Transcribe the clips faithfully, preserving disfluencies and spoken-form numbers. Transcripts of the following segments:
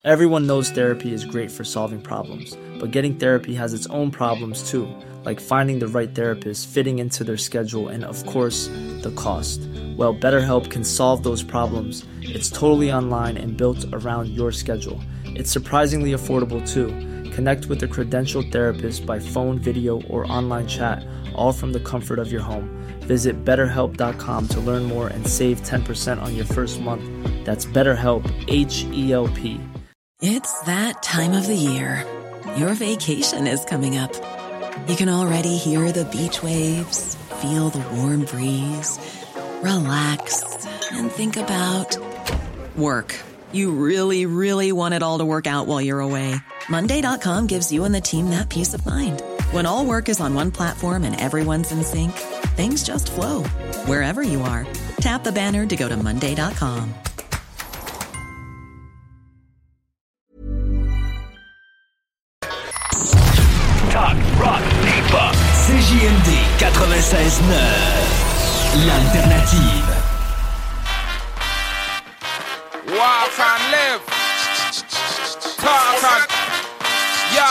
Everyone knows therapy is great for solving problems, but getting therapy has its own problems too, like finding the right therapist, fitting into their schedule, and of course, the cost. Well, BetterHelp can solve those problems. It's totally online and built around your schedule. It's surprisingly affordable too. Connect with a credentialed therapist by phone, video, or online chat, all from the comfort of your home. Visit better help dot com to learn more and save ten percent on your first month. That's BetterHelp, H E L P. It's that time of the year. Your vacation is coming up. You can already hear the beach waves, feel the warm breeze, relax, and think about work. You really, really want it all to work out while you're away. Monday dot com gives you and the team that peace of mind. When all work is on one platform and everyone's in sync, things just flow. Wherever you are, tap the banner to go to Monday dot com. Talk, rock, hip-hop. C J M D quatre-vingt-seize neuf. L'alternative. Walk and live. Talk and... Yo.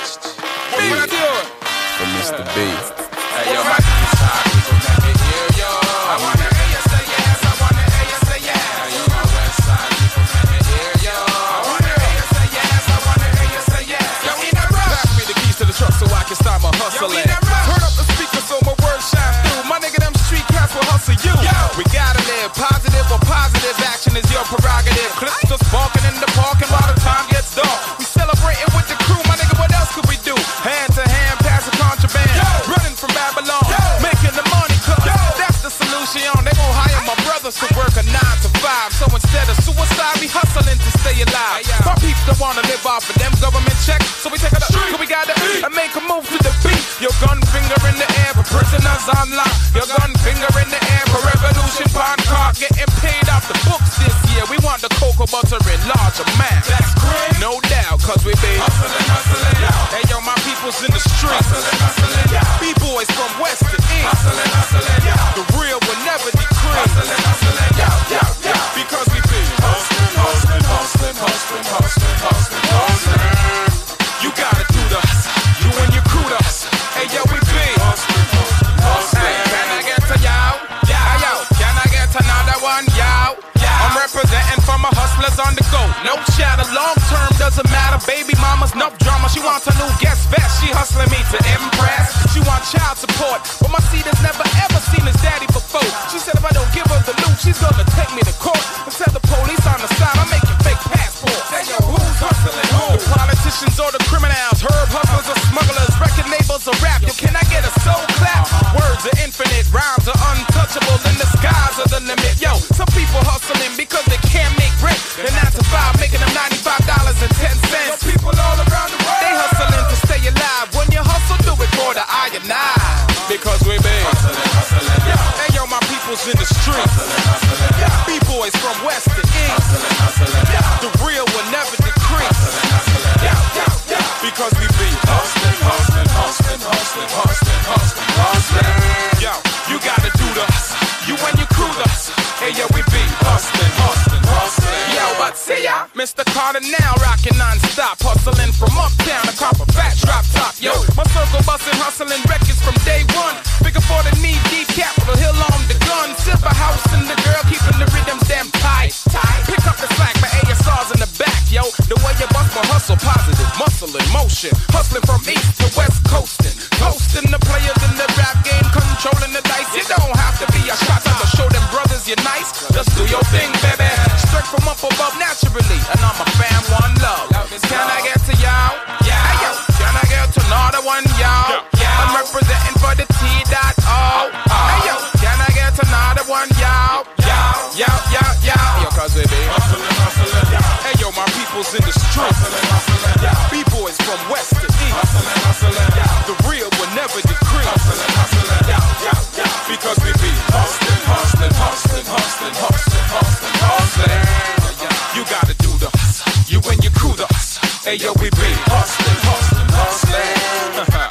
Big tune. For Mister B. Hey, yo, my talk, people let me hear yo. I wanna hear you say yes. I wanna hear you say yes. Hey, yo, my west side, people let me hear yo. I wanna hear you say yes. I wanna hear you say yes. Yo, in a rush. Pass me the keys to the truck so I can start my hustling. Turn up the speakers so my words shine through. My nigga, them street cats will hustle you. Yo. We gotta live positive or positive action is your prerogative. Clips just barking in the parking while the time gets dark. We celebrating with the crew, my nigga. What else could we do? Hand to hand, pass the contraband. Yo. Running from Babylon, Yo. Making the money cut. That's the solution. They gon' hire my brothers to work a nine to five. So instead of suicide, we hustling to stay alive. Hey, my peeps don't wanna live off of them government checks, so we take it up. We gotta eat and make a move to the beat. Your gun finger in the air for prisoners on lock. Your gun finger in the air for revolution. Pawn card getting paid off the books this year. We want the cocoa butter in large amounts. That's great. No doubt, cause we be hustling, hustling. Yo. Hey yo, my people's in the streets. Hustling, hustling. B-boys from west to east. Hustling, hustling. Yo. The real will never decrease. Hustling, hustling. Yo, yo, yo. Because we be hustling, hustling, hustling, hustling, hustling, hustling, hustling. You gotta do the hustle. You and your crew the hustle. Hey yo, we be hustling, hustling, hustling. Hey, can I get to y'all? Hey yo, can I get another one? Y'all. I'm representing for my hustlers on the go. No shadow, long term doesn't matter. Baby mama's enough drama. She wants a new guest vest. She hustling me to impress. She wants child support, but my seed has never ever seen his daddy before. She said if I don't give her the loot, she's gonna take me to court and tell the police on the side I'm making fake passports. Hey yo, who's hustling who? The politicians or the criminals, herb hustlers or smugglers, record labels or rap. Yo, can I get a soul clap? Words are infinite, rhymes are untouchable, and the skies are the limit. Yo, some people hustling because they can't make rent. They're nine to five, making them ninety-five dollars and ten cents. Yo, people all around the world, they hustling to stay alive. When you hustle, do it for the I and I. Because we be hustling, hustling. Yo, hey yo, my people's in the streets. Hustling, hustling. Yo, B-boys from west to east. Hustling, hustling. Yo, the real will never decrease. Hustling, hustling. Yo, yo, yo. Because we be hustling, hustling, hustling, hustling, hustling, hustling, hustling. Yo, you gotta do the hustle. You and your crew the hustle. Hey yo, we be hustling, hustling, hustling. Yo, but see ya, Mister Carter now rocking non-stop, hustling from uptown to cop a fat drop top. Yo, my circle busting, hustling records from day one. Bigger for the knee deep, Capitol Hill on the gun, silver house and the girl keeping the rhythms damn tight. Tight. Pick up the slack, my A S R's in the back, yo. The way you bust my hustle, positive, muscle in motion, hustling from east to west coasting, toasting the players in the rap game, controlling the dice. You don't have to be a shot to show them brothers you're nice. Just do your thing, baby. Straight from up above naturally, and I'm a fan, one love. Can I get to y'all? Yeah. Hey, yo, can I get to another one, y'all? Yeah. I'm representing for the T dot O. Hey yo, can I get another one, y'all? Y'all, y'all, y'all, y'all. Yo, cause we be hustling, hustling. Hey yo, my people's in the streets. Hustling, hustling. B-boys from west to east. Hustling, hustling. The real will never decrease. Hustling, hustling. Because we be hustling, hustling, hustling, hustling, hustling, hustling, hustling. You gotta do the hustle. You and your crew the hustle. Hey yo, we be hustling, hustling, hustling.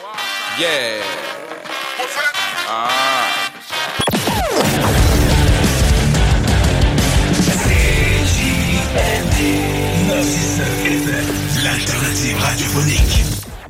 Yeah. Ah. C J M D neuf cent L'alternative radiophonique.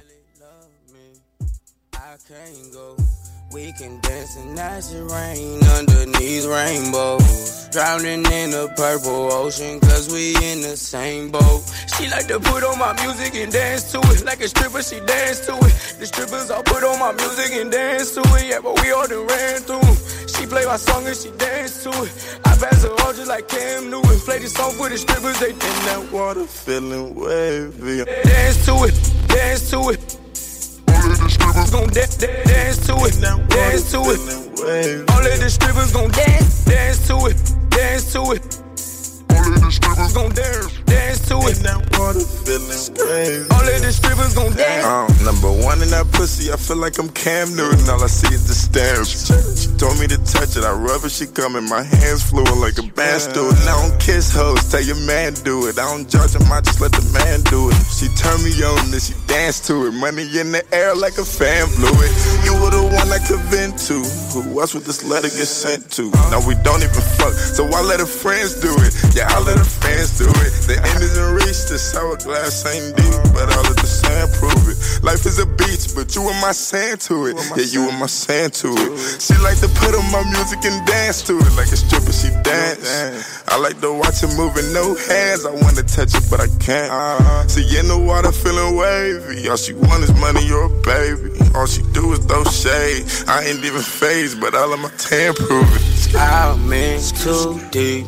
We can dance and as it rain underneath rainbows, drowning in the purple ocean cause we in the same boat. She like to put on my music and dance to it. Like a stripper she dance to it. The strippers all put on my music and dance to it. Yeah, but we all done ran through. She play my song and she dance to it. I pass her all just like Cam Newton. Play this song for the strippers, they in that water feeling wavy. Dance to it, dance to it. All of the strippers gon' da- da- dance to it, dance to it. All of the strippers gon' dance, dance to it, dance to it. All of the strippers gon' dance, dance to it. That water feeling wavy. All of the strippers gon' dance. Uh, number one in that pussy, I feel like I'm Cam Newton. All I see is the stare. She told me to touch it, I rub it, she coming. My hands fluid like a band student. I don't kiss hoes, tell your man do it. I don't judge him, I just let the man do it. She turned me on, then she danced to it. Money in the air like a fan fluid. You were the one I could vent to. Who else would this letter get sent to? Now we don't even fuck, so I let her friends do it. Yeah, I let her fans do it. The end isn't reached, this hourglass ain't deep, but I'll let the sand prove it. Life is a beach, but you and my sand to it. Yeah, you and my sand to it. She like to put on my music and dance to it. Like a stripper, she dance. I like to watch her moving, no hands. I wanna touch it, but I can't. See, in the water feeling wavy. All she want is money or a baby. All she do is throw shade. I ain't even phased, but all of my tan prove it. I'm in too deep,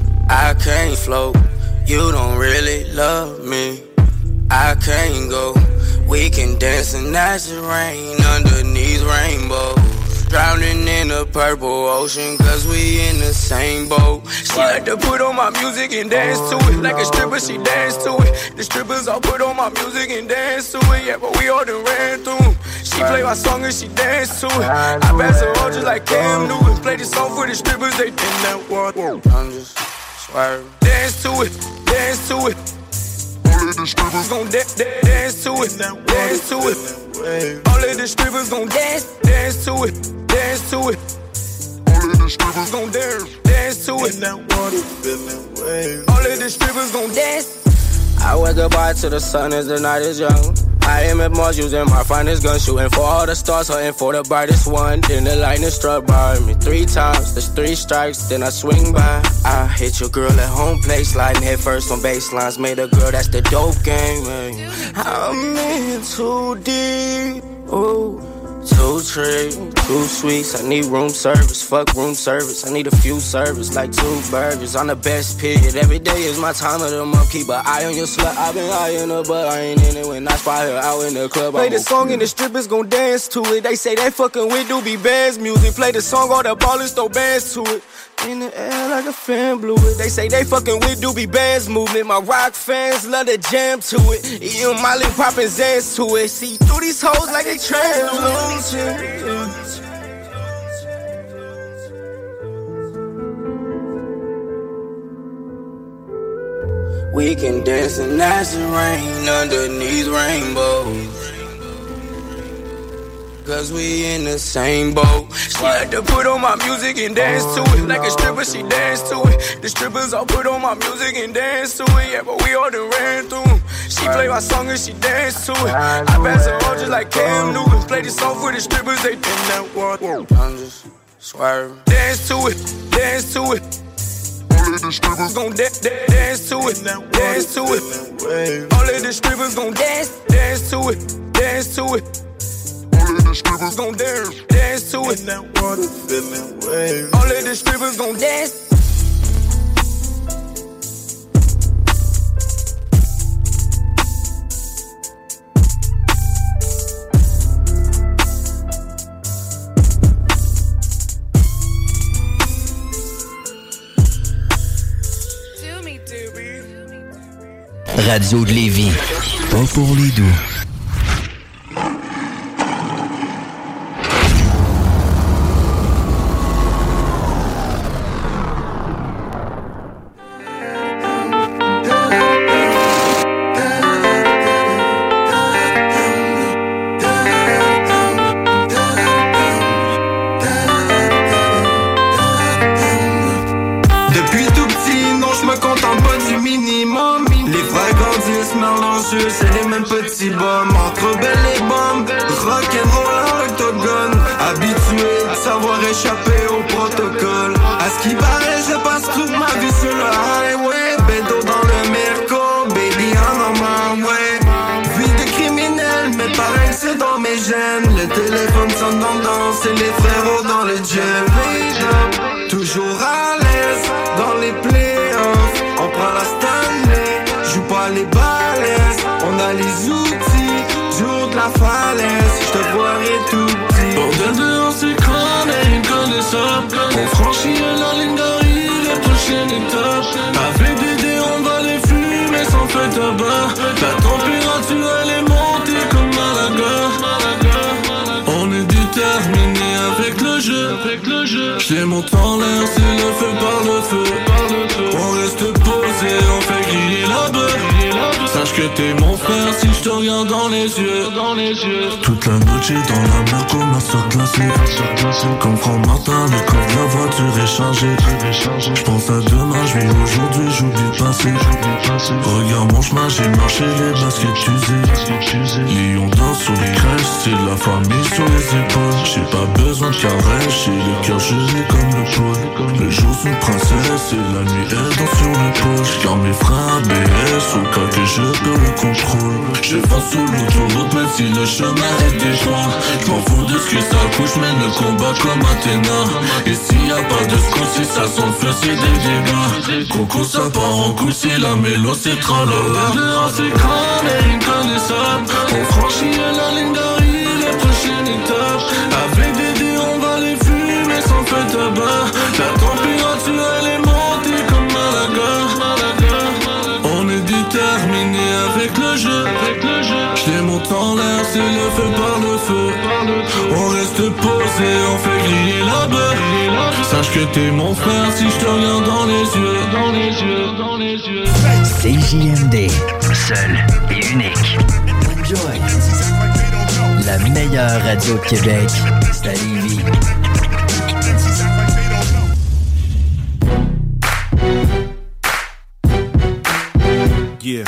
I can't float. You don't really love me, I can't go. We can dance and as it rain underneath rainbows, drowning in the purple ocean cause we in the same boat. She like to put on my music and dance to it. Like a stripper she dance to it. The strippers all put on my music and dance to it. Yeah, but we all done ran through. She play my song and she dance to it. I pass her all just like Cam Newton. Play this song for the strippers, they in that water. I'm just swerving. Dance to it, dance to it. All of the strippers gon' da- da- dance to it, dance to it. All of the strippers gon' dance, dance to it, dance to it. All of the strippers gon' dance, dance to it. In that water feeling wavy. All of the strippers gon' dance. I wake up high to the sun as the night is young. I am at Mars using my finest gun, shooting for all the stars, hunting for the brightest one. Then the lightning struck by me three times. There's three strikes, then I swing by. I hit your girl at home plate, sliding head first on baselines. Made a girl, that's the dope game, man. I'm in too deep, ooh. Two trees, two sweets, I need room service, fuck room service. I need a few servers, like two burgers. On the best period, every day is my time of the month. Keep an eye on your slut, I've been eyeing her, but I ain't in it. When I spot her out in the club, play the song and the strippers gon' dance to it. They say they fucking with Doobie Band's music. Play the song, all the ballers throw bands to it. In the air like a fan blew it. They say they fucking with Doobie Band's movement. My rock fans love to jam to it. Eating Molly poppin' Zans to it. See through these hoes like they translucent. We can dance and as it rain underneath rainbows, cause we in the same boat. She like to put on my music and dance to it. Like a stripper, she dance to it. The strippers all put on my music and dance to it. Yeah, but we all done ran through. She play my song and she dance to it. I pass her all just like Cam Newton. Play this song for the strippers, they in that water. I'm just swerving. Dance to it, dance to it. All of the strippers gon' da- da- dance to it, dance to it. All of the strippers gon' dance, dance to it, dance to it. All of the strippers gon' dance, dance to it. In that water feeling wavy. All of the strippers gon' dance. Radio de Lévis, pas pour les doux. merdancieux, c'est les mêmes petits bums. Entre belles et bombes, rock'n'roll en octogone. Habitué de savoir échapper au protocole. À ce qui paraît, je passe toute ma vie sur le highway. Bédo dans le Merco, baby en normal way. Vie de criminel, mais pareil c'est dans mes gènes. Le téléphone sonne dans le danse et les frérots dans le gym. Toujours à l'aise dans les playoffs. On prend la Stanley, joue pas les balaises. On a les outils, jour de la falaise. J'te voirai tout petit. Bordel dehors c'est crâne et inconnaissable. On franchit la ligne d'arrivée, prochaine étape. Avec des dés on va les fumer sans feu tabac. La température elle est montée comme Malaga. On est déterminé avec le jeu. J'ai mon temps en l'air, c'est le feu par le feu. On reste posé, on fait griller la beuh. Sache que t'es mon frère si je te regarde dans les yeux. Toute la nuit dans la mer comme un soeur glacé. Comme Franck Martin, le coffre de la voiture est chargé. J'pense à demain, j'vis aujourd'hui, j'oublie le passé. Regarde mon chemin, j'ai marché les baskets usées. Lion danse sur les crèches, c'est la famille sur les épaules. J'ai pas besoin de caresse, j'ai le cœur gelé comme le pôle. Le jour c'est une princesse et la nuit elle danse sur l'épaule. J'garde mes freins A B S au cas que je perds le contrôle. Je fonce sous l'autoroute même si le chemin est étroit. J'm'en fous de ce que ça couche, mais le combat comme Athéna. Et s'il y a pas de secours, si ça sent le feu c'est des dégâts. Coco ça part en couille, si la mélo c'est tralala. Dehors c'est crâne et inconnaissable. On franchit la ligne d'arrivée, prochaine étape. Avec des dés on va les fumer sans feu tabac. La température elle est montée comme Malaga. On est déterminé avec le jeu. J'ai mon temps en l'air, c'est le feu par le feu. On reste posé, on fait griller la beuh. Sache que t'es mon frère si je te regarde dans les yeux. Dans les yeux, dans les yeux. C J M D, seul et unique. Enjoy. La meilleure radio de Québec, c'est à Lévis. Yeah.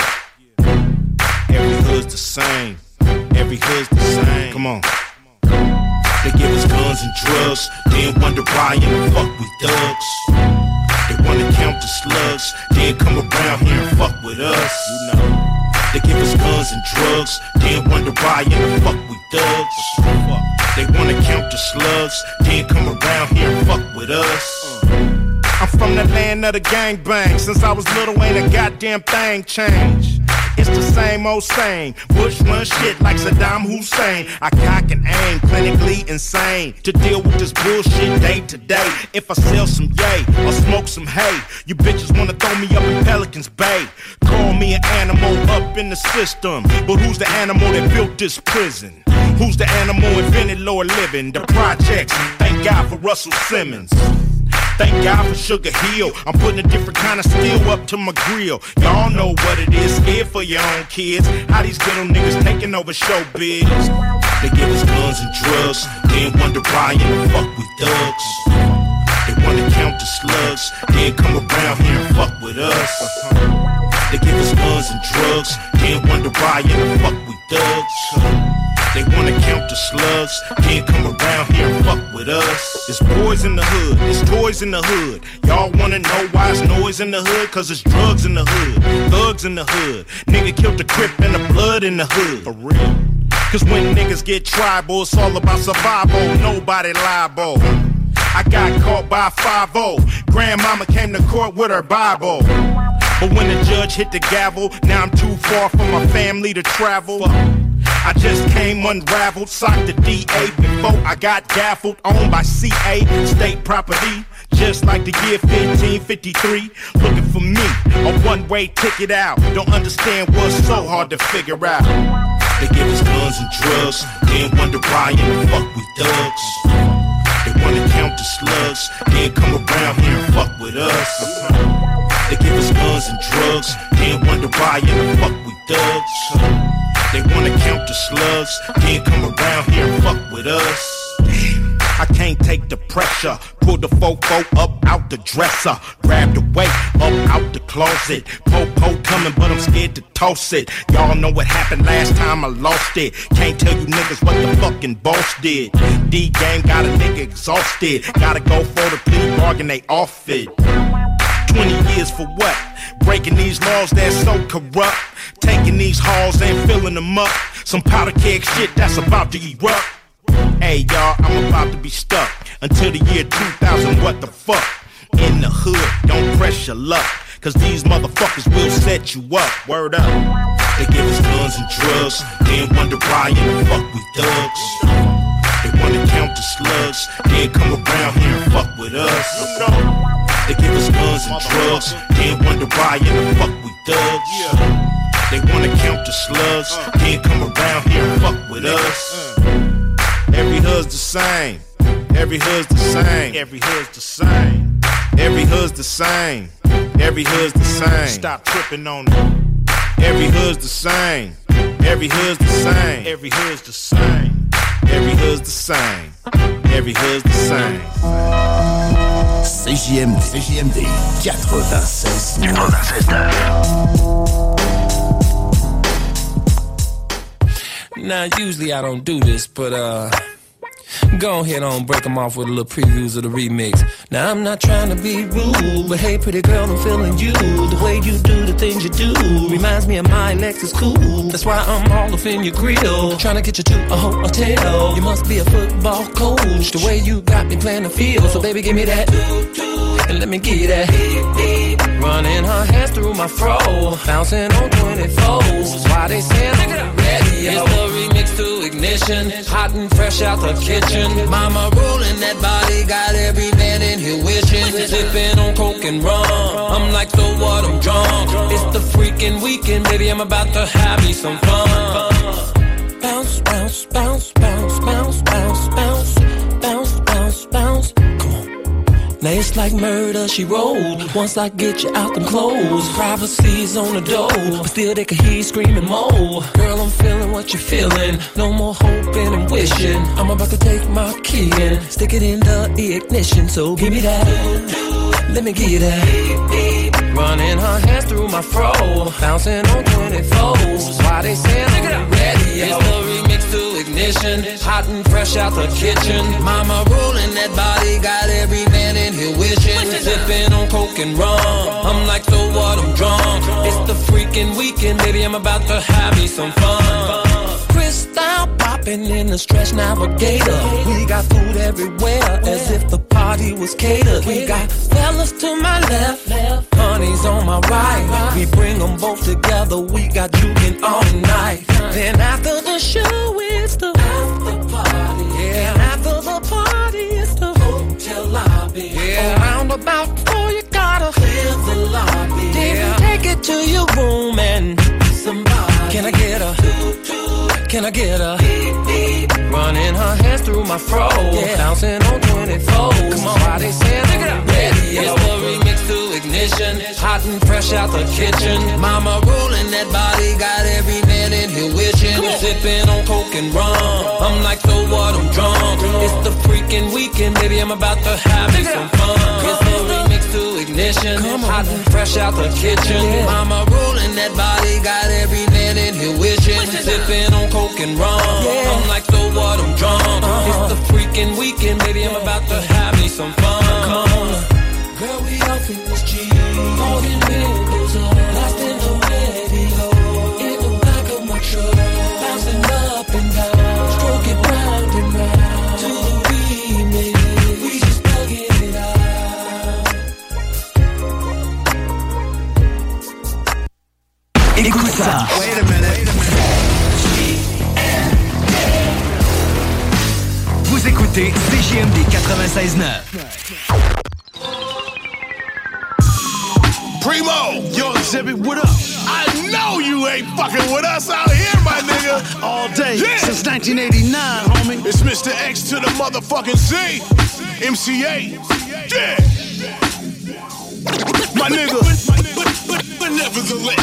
Every hood's the same. Every hood's the same. Come on. They give us guns and drugs, then wonder why in the fuck we thugs. They wanna count the slugs, then come around here and fuck with us. You know. They give us guns and drugs, then wonder why in the fuck we thugs. They wanna count the slugs, then come around here and fuck with us. I'm from the land of the gangbang. Since I was little, ain't a goddamn thing changed. It's the same old same. Bush run shit like Saddam Hussein. I cock and aim, clinically insane. To deal with this bullshit day to day. If I sell some yay or smoke some hay, you bitches wanna throw me up in Pelican's Bay. Call me an animal up in the system. But who's the animal that built this prison? Who's the animal invented lower living? The projects. Thank God for Russell Simmons. Thank God for Sugar Hill. I'm putting a different kind of steel up to my grill. Y'all know what it is, scared for your own kids. How these ghetto niggas taking over showbiz. They give us guns and drugs, then wonder why in the fuck we thugs. They wanna count the slugs, then come around here and fuck with us. They give us guns and drugs, then wonder why in the fuck we thugs. They wanna count the slugs, can't come around here and fuck with us. It's boys in the hood, it's toys in the hood. Y'all wanna know why it's noise in the hood? Cause it's drugs in the hood, thugs in the hood. Nigga killed the Crip and the blood in the hood. For real. Cause when niggas get tribal, it's all about survival, nobody liable. I got caught by five oh. Grandmama came to court with her Bible. But when the judge hit the gavel, now I'm too far from my family to travel. I just came unraveled, socked the D A before I got gaffled. Owned by C A, state property. Just like the year fifteen fifty-three. Looking for me, a one-way ticket out. Don't understand what's so hard to figure out. They give us guns and drugs, then wonder why in the fuck we thugs. They wanna count the slugs, then come around here and fuck with us. They give us guns and drugs, then wonder why in the fuck we thugs. They wanna count the slugs, then come around here and fuck with us. I can't take the pressure. Pull the fofo up out the dresser. Grab the weight up out the closet. Po-po coming, but I'm scared to toss it. Y'all know what happened last time I lost it. Can't tell you niggas what the fucking boss did. D-game got a nigga exhausted. Gotta go for the plea bargain, they off it. twenty years for what? Breaking these laws that's so corrupt. Taking these halls and filling them up. Some powder keg shit that's about to erupt. Hey y'all, I'm about to be stuck until the year two thousand, what the fuck? In the hood, don't press your luck, cause these motherfuckers will set you up. Word up. They give us guns and drugs, then wonder why in the fuck we thugs. They wanna count the slugs, then come around here and fuck with us. They give us guns and drugs, then wonder why in the fuck we thugs. They wanna count the slugs, then come around here and fuck with us. Every hood's the same. Every hood's the same. Every hood's the same. Every hood's the same. Every hood's the same. Stop tripping on it. Every hood's the same. Every hood's the same. Every hood's the same. Every hood's the same. Every hood's the same. C J M D, C J M D quatre-vingt-seize neuf. Now, usually I don't do this, but uh, go ahead on, break them off with a little previews of the remix. Now, I'm not trying to be rude, but hey, pretty girl, I'm feeling you. The way you do the things you do reminds me of my Lexus cool. That's why I'm all up in your grill, trying to get you to a hotel. You must be a football coach, the way you got me playing the field. So baby, give me that, and let me get you that. Running her hands through my fro, bouncing on twenty-fours. Why they say I'm ready? It's the remix to Ignition, hot and fresh out the kitchen. Mama rolling that body, got every man in here wishing. Sipping on coke and rum, I'm like, so what, I'm drunk. It's the freaking weekend, baby, I'm about to have me some fun. Bounce, bounce, bounce, bounce, bounce, bounce, bounce, bounce, bounce, bounce. Come on. Now it's like murder, she rolled. Once I get you out them clothes, privacy's on the door, but still they can hear you screaming more. Girl, I'm feeling what you're feeling. No more hoping and wishing. I'm about to take my key and stick it in the ignition. So give me that, let me give you that. Running her hands through my fro, bouncing on twenty-fours. Why they say I'm ready? It's the remix to Ignition, hot and fresh out the kitchen. Mama rolling that body, got every man in here wishing. Sipping on coke and rum, I'm like, so what, I'm drunk. It's the freaking weekend, baby, I'm about to have me some fun. Crystal popping in the Stretch Navigator. We got food everywhere, as if the party was catered. We got fellas to my left, honey's on my right. We bring them both together, we got juking all night. Then after the show, it's the after party. Yeah, after the party, it's the hotel lobby. Yeah, around about four, you gotta clear the lobby. Then take it to your room and somebody. Can I get a? Can I get a? Running her hands through my fro, yeah. Bouncing on twenty-fours. Come on, why they say I'm ready? It's the remix to Ignition, hot and fresh out the kitchen. Mama rolling that body, got every man in here wishing. Sipping on coke and rum, I'm like, so what, I'm drunk. It's the freaking weekend, baby, I'm about to have me some fun. It's the remix to Ignition, hot and fresh out the kitchen. Mama rolling that body, got every man in here wishing. Sipping on coke and rum, I'm like, so what, I'm drunk. It's the freaking weekend, baby, I'm about to have me some fun. Come on, girl, we off in this Jeep, holding windows up, lost in the radio, in the back of my truck, bouncing up and down, stroking round and round, to the remix, we just thugging it out. Écoute ça. Wait a minute. Vous écoutez C J M D quatre-vingt-seize neuf. Primo, yo, Exhibit, what up? I know you ain't fucking with us out here, my nigga. All day, yeah. Since nineteen eighty-nine, homie. It's Mister X to the motherfucking Z. M C A. Yeah. My nigga. But, but, but, but nevertheless,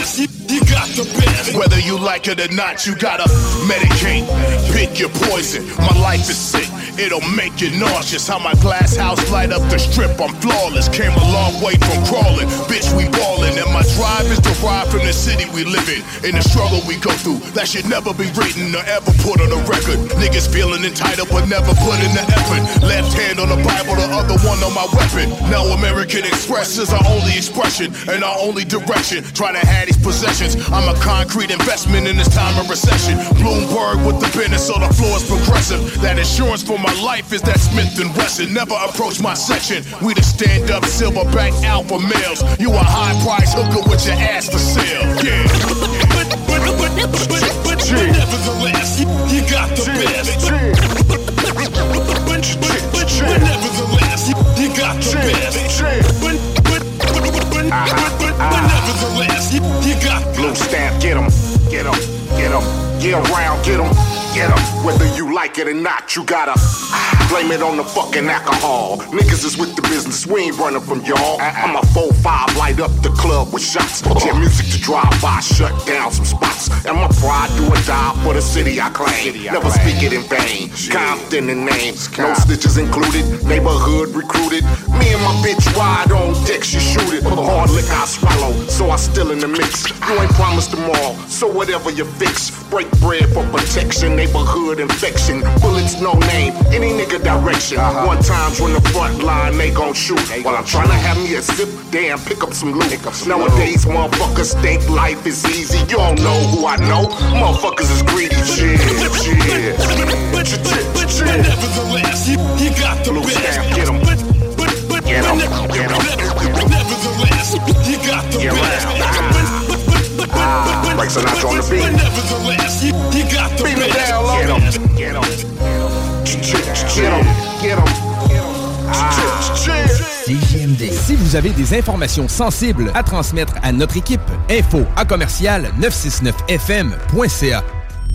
you got the best. Whether you like it or not, you gotta medicate. Pick your poison. My life is sick. It'll make you nauseous. How my glass house light up the strip. I'm flawless. Came a long way from crawling. Bitch, we ballin'. And my drive is derived from the city we live in. In the struggle we go through, that should never be written or ever put on a record. Niggas feeling entitled but never put in the effort. Left hand on the Bible, the other one on my weapon. Now American Express is our only expression and our only direction. Trying to have these possessions. I'm a concrete investment in this time of recession. Bloomberg with the business so the floor is progressive. That insurance for my life is that Smith and Wesson. Never approach my section. We the stand-up silverback alpha males. You a high-price hooker with your ass for sale. Yeah. But, but, but, but, but, but nevertheless, you, you got the best. But, but, but nevertheless, you, you got the best. But, but, but, but, but, but nevertheless, you, you got the best. Blue stamp, get 'em, get 'em, get 'em, get around, get 'em. Get 'em. Whether you like it or not, you gotta blame it on the fucking alcohol. Niggas is with the business, we ain't running from y'all. I'm a four five, light up the club with shots. Jam music to drive by, shut down some spots. And my pride do or die for the city I claim. Never speak it in vain, Compton in name. No stitches included, neighborhood recruited. Me and my bitch ride on dick, she shoot it. Hard lick I swallow, so I still in the mix. You ain't promised tomorrow, so whatever you fix. Break bread for protection, neighborhood infection. Bullets no name, any nigga direction. Uh-huh. One times when the front line they gon' shoot. While I'm trying to have me a sip, damn, pick up some loot. Up some Nowadays, loot. Motherfuckers think life is easy. You don't know who I know. Motherfuckers is greedy. Shit, shit. But, but, but, but nevertheless, you, you got the blue best. Stamp, get 'em. But, but, but, get 'em, get 'em. Nevertheless, you got the get best. But, ah, Frank Sinatra on the beat. But nevertheless, you, you got the beat best. Down, get 'em, get 'em, get 'em, get 'em. C J M D. Si vous avez des informations sensibles à transmettre à notre équipe, info à commercial neuf cent soixante-neuf F M point C A.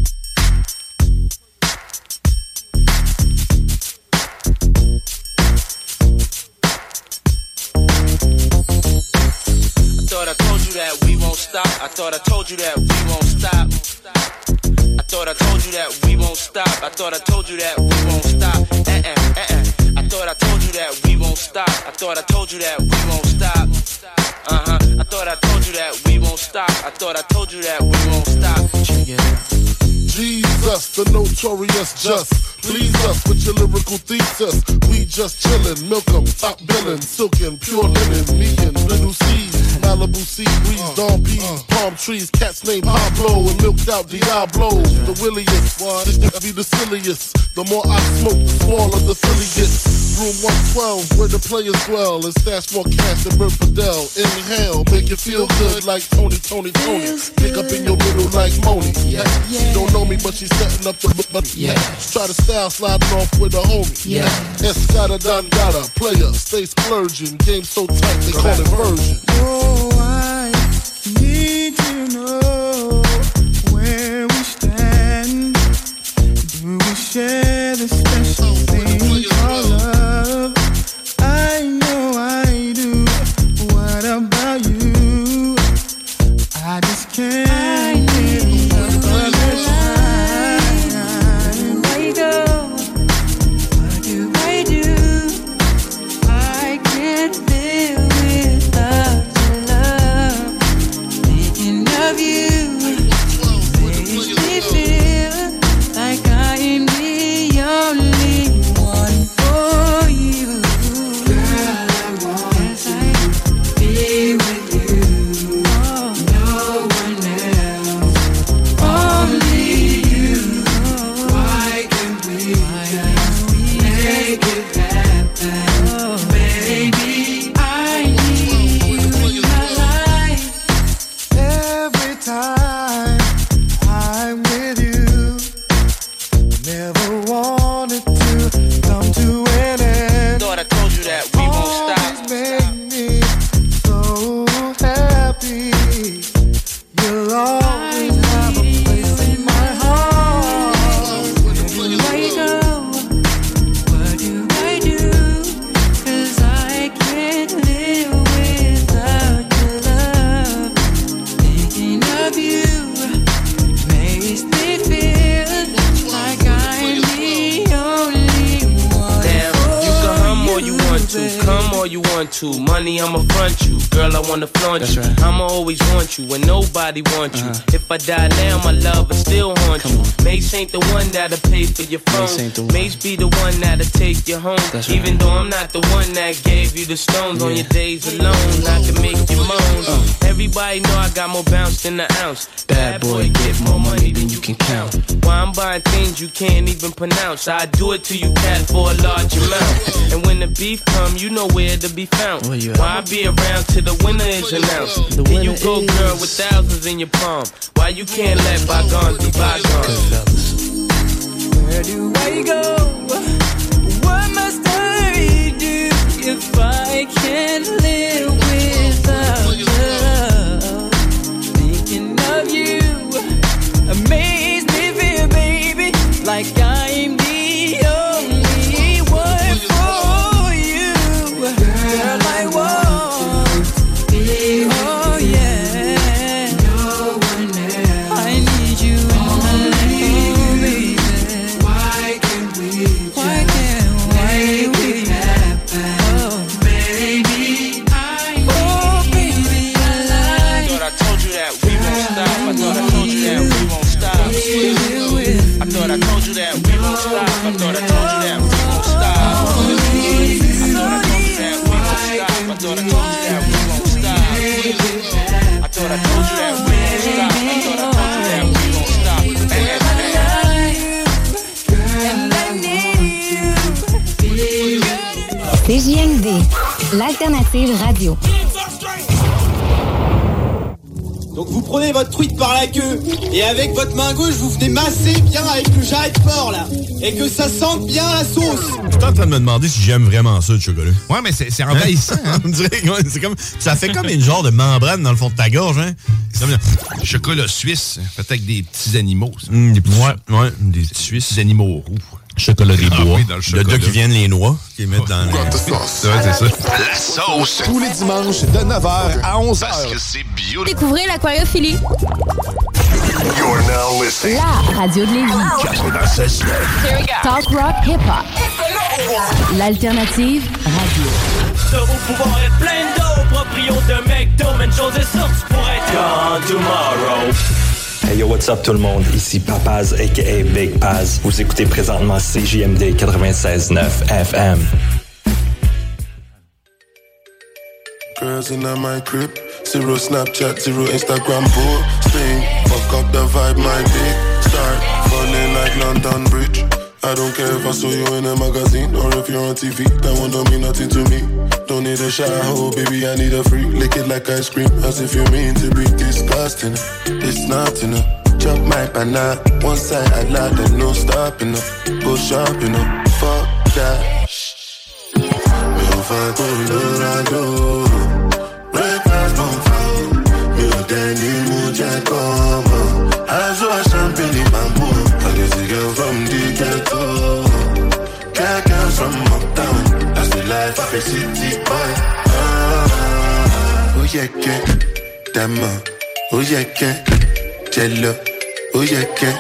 I thought I told you that we won't stop. I thought I told you that we won't stop. I thought I told you that we won't stop. Uh-uh, uh-uh. I thought I told you that we won't stop. I thought I told you that we won't stop. Uh-huh. I thought I told you that we won't stop. I thought I told you that we won't stop. Check it out. Jesus, the notorious just. Please us with your lyrical thesis. We just chillin', milk 'em, top billin', silkin', pure linen, me and little C's, Malibu sea breeze, uh, Dawn peas, uh, palm trees, cats named Pablo and milked out Diablo. The williest, this nigga be the silliest. The more I smoke, the smaller the silly gets. Room one twelve, where the players dwell, and stash more cash than Bert Fidel. Inhale, make you feel good like Tony, Tony, Tony. Pick up in your middle like Moni. Yeah, yeah. She don't know me, but she's setting up the but yeah. Try to style sliding off with a homie. Yeah. Escada Dangada, player, stay splurging. Game so tight they call it version. Oh, I need to know where we stand. Do we share the special thing called love? I know I do. What about you? I just can't get enough of this. Love. want to. Money, I'ma front you. Girl, I wanna flaunt That's you. Right. I'ma always want you when nobody wants uh-huh. you. If I die now, my love will still haunt Come you. On. Mace ain't the one that'll pay for your phone. Mace, Mace be the one that'll take you home. Right. Even though I'm not the one that gave you the stones yeah. on your days alone, I can make you moan. Uh. Everybody know I got more bounce than an ounce. Bad boy, get more money than you can count. Why I'm buying things you can't even pronounce. I do it to you, cat, for a large amount. And when the beef come, you know where to be found. Why I be around till the winner is announced. The Then you go, is... girl, with thousands in your palm. Why you can't let bygones be bygones? Where do I go? What must I do if I can't live without love? Thinking of you amaze me, feel, baby, like I'm the only one for you. Girl, I want be oh yeah, no one else. I need you in my life, baby. Why can't we just Why can't make it happen? Oh, baby, I oh baby, I like. I thought I told you that we won't stop. I thought I told you that we won't stop. I thought I told you that we won't stop. I thought I told you that we won't stop. I thought I told you that we won't stop. I thought I told you that we won't stop. I thought I told you that we won't stop. I thought I told you that we won't stop. C J M D, l'alternative radio. Donc vous prenez votre truite par la queue et avec votre main gauche vous venez masser bien avec le jarret de porc là et que ça sente bien la sauce. Je suis en train de me demander si j'aime vraiment ça, le chocolat. Ouais, mais c'est, c'est envahissant. Hein? On dirait que c'est comme, ça fait comme une genre de membrane dans le fond de ta gorge. Hein? C'est comme un chocolat suisse fait avec des petits animaux. Mmh, des petits, ouais, ouais, des petits suisses animaux roux. Chocolat des bois. Ah oui, le gars qui viennent les noix, qui mettent dans le... Ouais, c'est ça. La sauce. Tous les dimanches de neuf heures à onze heures. Parce que c'est bio. Découvrez l'aquariophilie. You're now listening. La radio de Lévis. quatre-vingt-seize neuf. Talk rock hip-hop. L'alternative radio. De vos pouvoirs est plein d'eau. Proprio de McDo. Mais une chose est sûre, tu pourrais être gone tomorrow. Hey yo, what's up tout le monde? Ici Papaz, a k a. Big Paz. Vous écoutez présentement C J M D quatre-vingt-seize neuf F M. Girls in my crib, zero Snapchat, zero Instagram posting. Fuck up the vibe, my dick start falling like London Bridge. I don't care if I saw you in a magazine or if you're on T V. That one don't mean nothing to me. Don't need a shower, oh baby, I need a freak. Lick it like ice cream, as if you mean to be disgusting. It's not enough. Chop my banana, one side I lie, there's no stopping up. Go shopping up, fuck that. Me off I go, Colorado. Breakfast don't fall. Me o Danny Muja come. I saw a champagne in bamboo. I get a girl from the ghetto. Cat girls from uptown. That's the life of a city boy. Ah, oh yeah, yeah. Dama, oh yeah, yeah. Jello, oh yeah, yeah.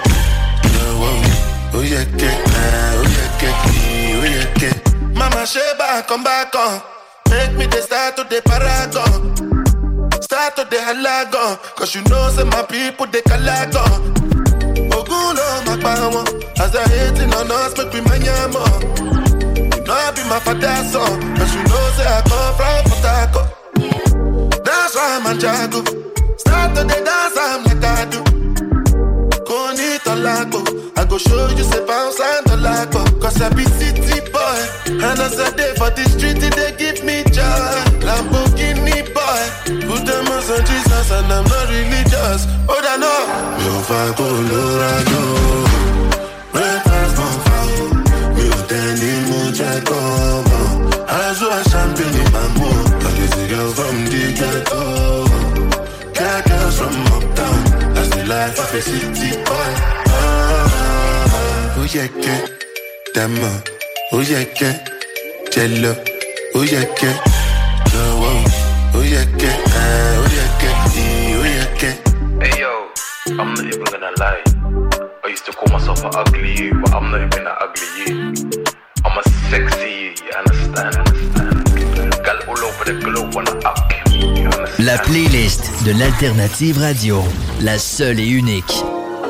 Oh yeah, yeah. Oh yeah, yeah. Oh yeah, yeah. Mama Sheba, come back on. Make me the start to the paragon. Start to the halagon. Cause you know say my people they calagon. Oguno magbawo. As they hating on us, make me manyamo. You know I be my father's son. Cause you know say I come from Potako. That's why I'm a jago. Start to the dance, I'm like I do. Konito lago. I go show you say bounce and the lago. Cause I be city boy. And as I day for the street, they give me joy. Lamborghini boy. Put them on Jesus and I'm not religious. Oh, I know. Me off I go, Colorado. Breakfast don't fall. Me o Danny Muja come. I saw a champagne in bamboo. I get a girl from the ghetto. Cat girls from uptown. That's the life of a city boy. Ah, oh yeah, yeah. Dama, oh yeah, yeah. Jello, oh yeah, yeah. No, oh, oh yeah, yeah. Ah, oh yeah, yeah. Oh yeah, yeah. Hey yo, I'm not even gonna lie. I used to call myself an ugly you, but I'm not even an ugly you. I'm a sexy you, you understand, understand? Gal all over La playlist de l'Alternative Radio, la seule et unique.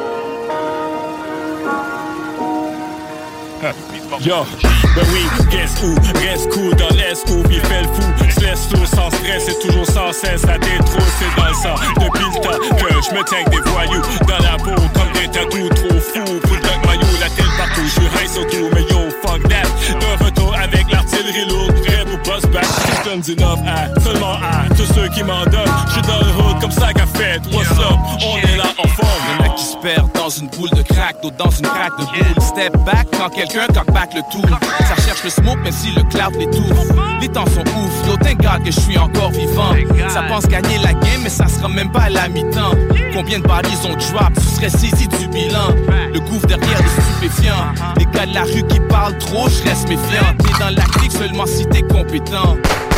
Yo, ben oui, guess où, reste cool dans l'est où il fait le fou, se laisse tout sans stress et toujours sans cesse, la détrousse c'est dans le sang, depuis le temps que je me tiens des voyous, dans la peau comme des tatous trop fous, pour le dog maillot, la tête partout, je suis high surtout, mais yo, fuck that, de retour avec l'artillerie lourde, prêt pour boss back, je donne enough à, seulement à, tous ceux qui m'en donnent, je suis dans le hood comme ça qu'a fait, what's up, on est là en forme. Le mec qui se perd dans une boule de crack, d'autres dans une craque de boule, step back quand quelqu'un cock back le tout. Ça cherche le smoke, mais si le cloud l'étouffe. Les temps sont ouf, yo, thank God que je suis encore vivant. Ça pense gagner la game, mais ça sera même pas à la mi-temps. Combien de bodies ont drop, tu serais saisi du bilan. Le gouffre derrière les stupéfiants. Les gars de la rue qui parlent trop, je reste méfiant. T'es dans la clique seulement si t'es compétent.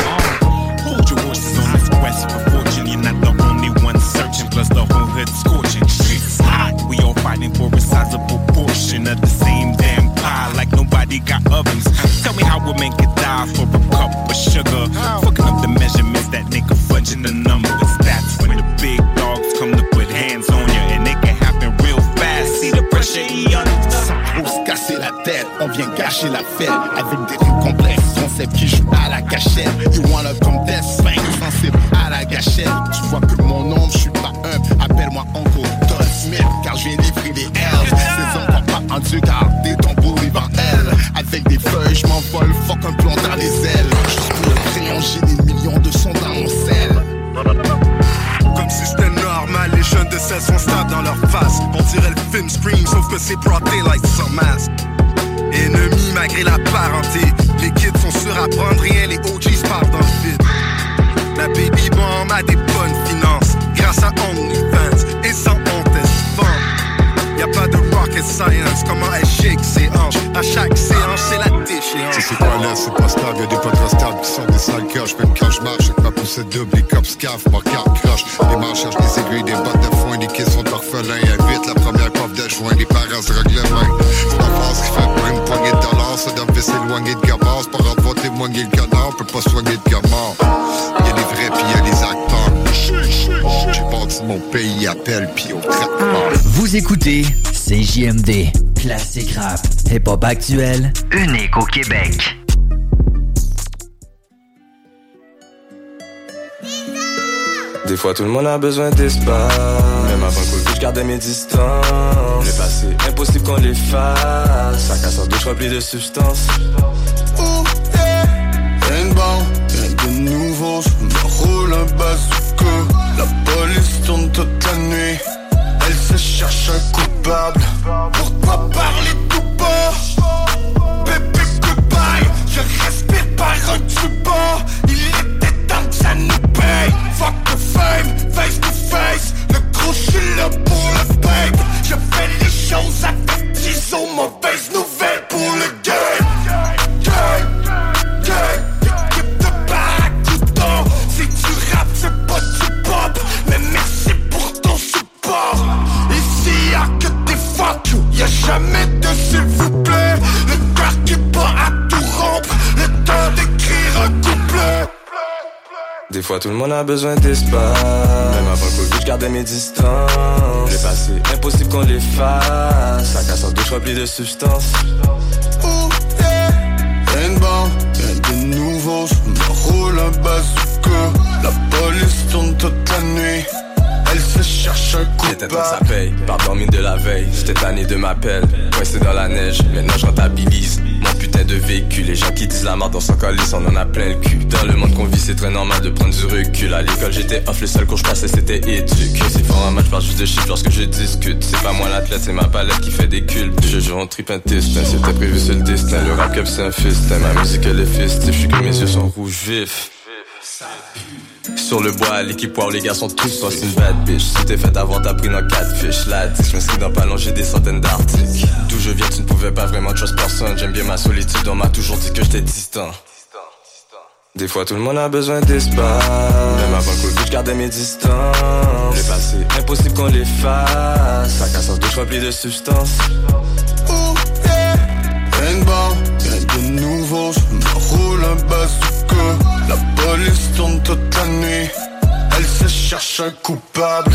Hold your horses on this quest for fortune. You're not the only one searching, plus the whole hood scorching. Streets hot, we all fighting for a sizable portion of the same damn pie, like nobody got ovens. Tell me how a man could die for a cup of sugar. Fucking up the measurements, that nigga fudging the numbers. That's when the big dogs come to put hands on you, and it can happen real fast. See the pressure, he under. Pour se casser la tête, on vient gâcher la fête avec des rues complexes, concepts qui jouent à la cachette. You wanna contest, cinq sensible à la gâchette. Tu vois que mon nom, je suis pas humble, appelle-moi Uncle Todd Smith, car je viens livrer les L's. Ces hommes vont pas en Dieu, car des tombeaux devant elle. Avec des feuilles, je m'envole, fuck un plomb dans les ailes. Juste pour le crayon, j'ai des millions de sons dans mon sel. Comme si c'était normal, les jeunes de seize sont stable dans leur face. On dirait le film Scream, sauf que c'est broad daylight sans masque. Ennemis malgré la parenté, les kids sont sûrs à prendre rien, les O Gs partent dans le vide. La baby bomb a des bonnes finances, grâce à OnlyFans, et sans honte elle se vend. Y'a pas de rocket science, comment elle shake ses hanches. À chaque séance, c'est la déchéance. Si c'est pas l'air, c'est pas stable, y'a des potes stables qui sont des sales coches. Même quand j'marche, avec ma poussette double, les cops cafent, par carte croche. Les marches cherchent des aiguilles, des bottes de foin, les kids sont orphelins. Invite la première coffre de joint, les parents se règlent le main. C'est l'enfance qui fait plein de poignées de dollars. Ça donne fait s'éloigner de gabards. Par rapport témoigner le canard, peut pas soigner de gamin. Y'a les vrais pis y'a les acteurs. J'ai bâti mon pays à pelle pis au traitement. Vous écoutez C J M D, classique rap, hip-hop actuel, unique au Québec. Des fois tout le monde a besoin d'espace. Même avant que le je gardais mes distances. Le passé, impossible qu'on l'efface. Ça casse en douche rempli de substances. Oh yeah, rien de bon, rien de nouveau. Je me roule un bazooka. La police tourne toute la nuit. Elle se cherche un coupable. Pourquoi parler tout bas? Bébé goodbye, je respire par un tuba. Il était temps que ça nous paye. Fuck the fame, face to face. Le gros, je suis là pour le fake. Je fais les choses avec ciseaux, mauvaise nouvelle pour le game. Game, game, équipe de baraque couteau. Si tu rappes, c'est pas du pop. Mais merci pour ton support. Ici y'a que des fuck you, y'a jamais de s'il vous plaît. Le cœur qui bat à tout rompre, le temps d'écrire un couplet. Des fois tout le monde a besoin d'espace. Même avant le Covid, je gardais mes distances. Le passé, impossible qu'on l'efface. Ça casse en douche rempli de substances. Oh yeah, rien de bon, rien de nouveau. Je me roule un bazooka. La police tourne toute la nuit. Elle se cherche un coupable. J'étais temps que ça paye, pardon mine de la veille. J'étais tanné de ma pelle, coincé dans la neige. Maintenant je rentabilise mon putain de véhicule. Les gens qui disent la merde, on s'en calisse, on en a plein le cul. Dans le monde qu'on vit, c'est très normal de prendre du recul. À l'école j'étais off, le seul cours je passais c'était éduc. C'est fort en match, je parle juste de chiffres lorsque je discute. C'est pas moi l'athlète, c'est ma palette qui fait des cultes. Je joue en trip intestin, c'était prévu sur le destin. Le rap cup c'est un festin, ma musique elle est festive. J'suis que mes yeux sont rouges vifs. Sur le bois, l'équipe wow, les gars sont tous toi, c'est une bad bitch. Si t'es fait avoir, t'as pris dans quatre fiches. Là, dis, je m'inscris dans pas long, j'ai des centaines d'articles. D'où je viens, tu ne pouvais pas vraiment trust personne. J'aime bien ma solitude, on m'a toujours dit que j'étais distant. Des fois tout le monde a besoin d'espace. Même avant le Covid, je gardais mes distances. Le passé, impossible qu'on l'efface. Ça casse en douche rempli de substances. Oh yeah, rien de bon, rien de nouveau. Je me roule un bazooka. La police tourne toute la nuit. Elle se cherche un coupable.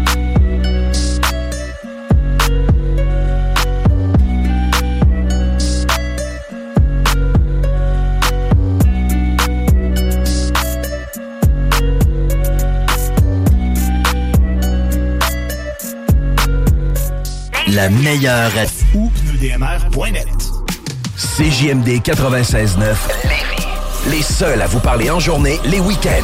La meilleure ou pneus D M R point net. C J M D quatre-vingt-seize neuf Lévis. Les seuls à vous parler en journée, les week-ends.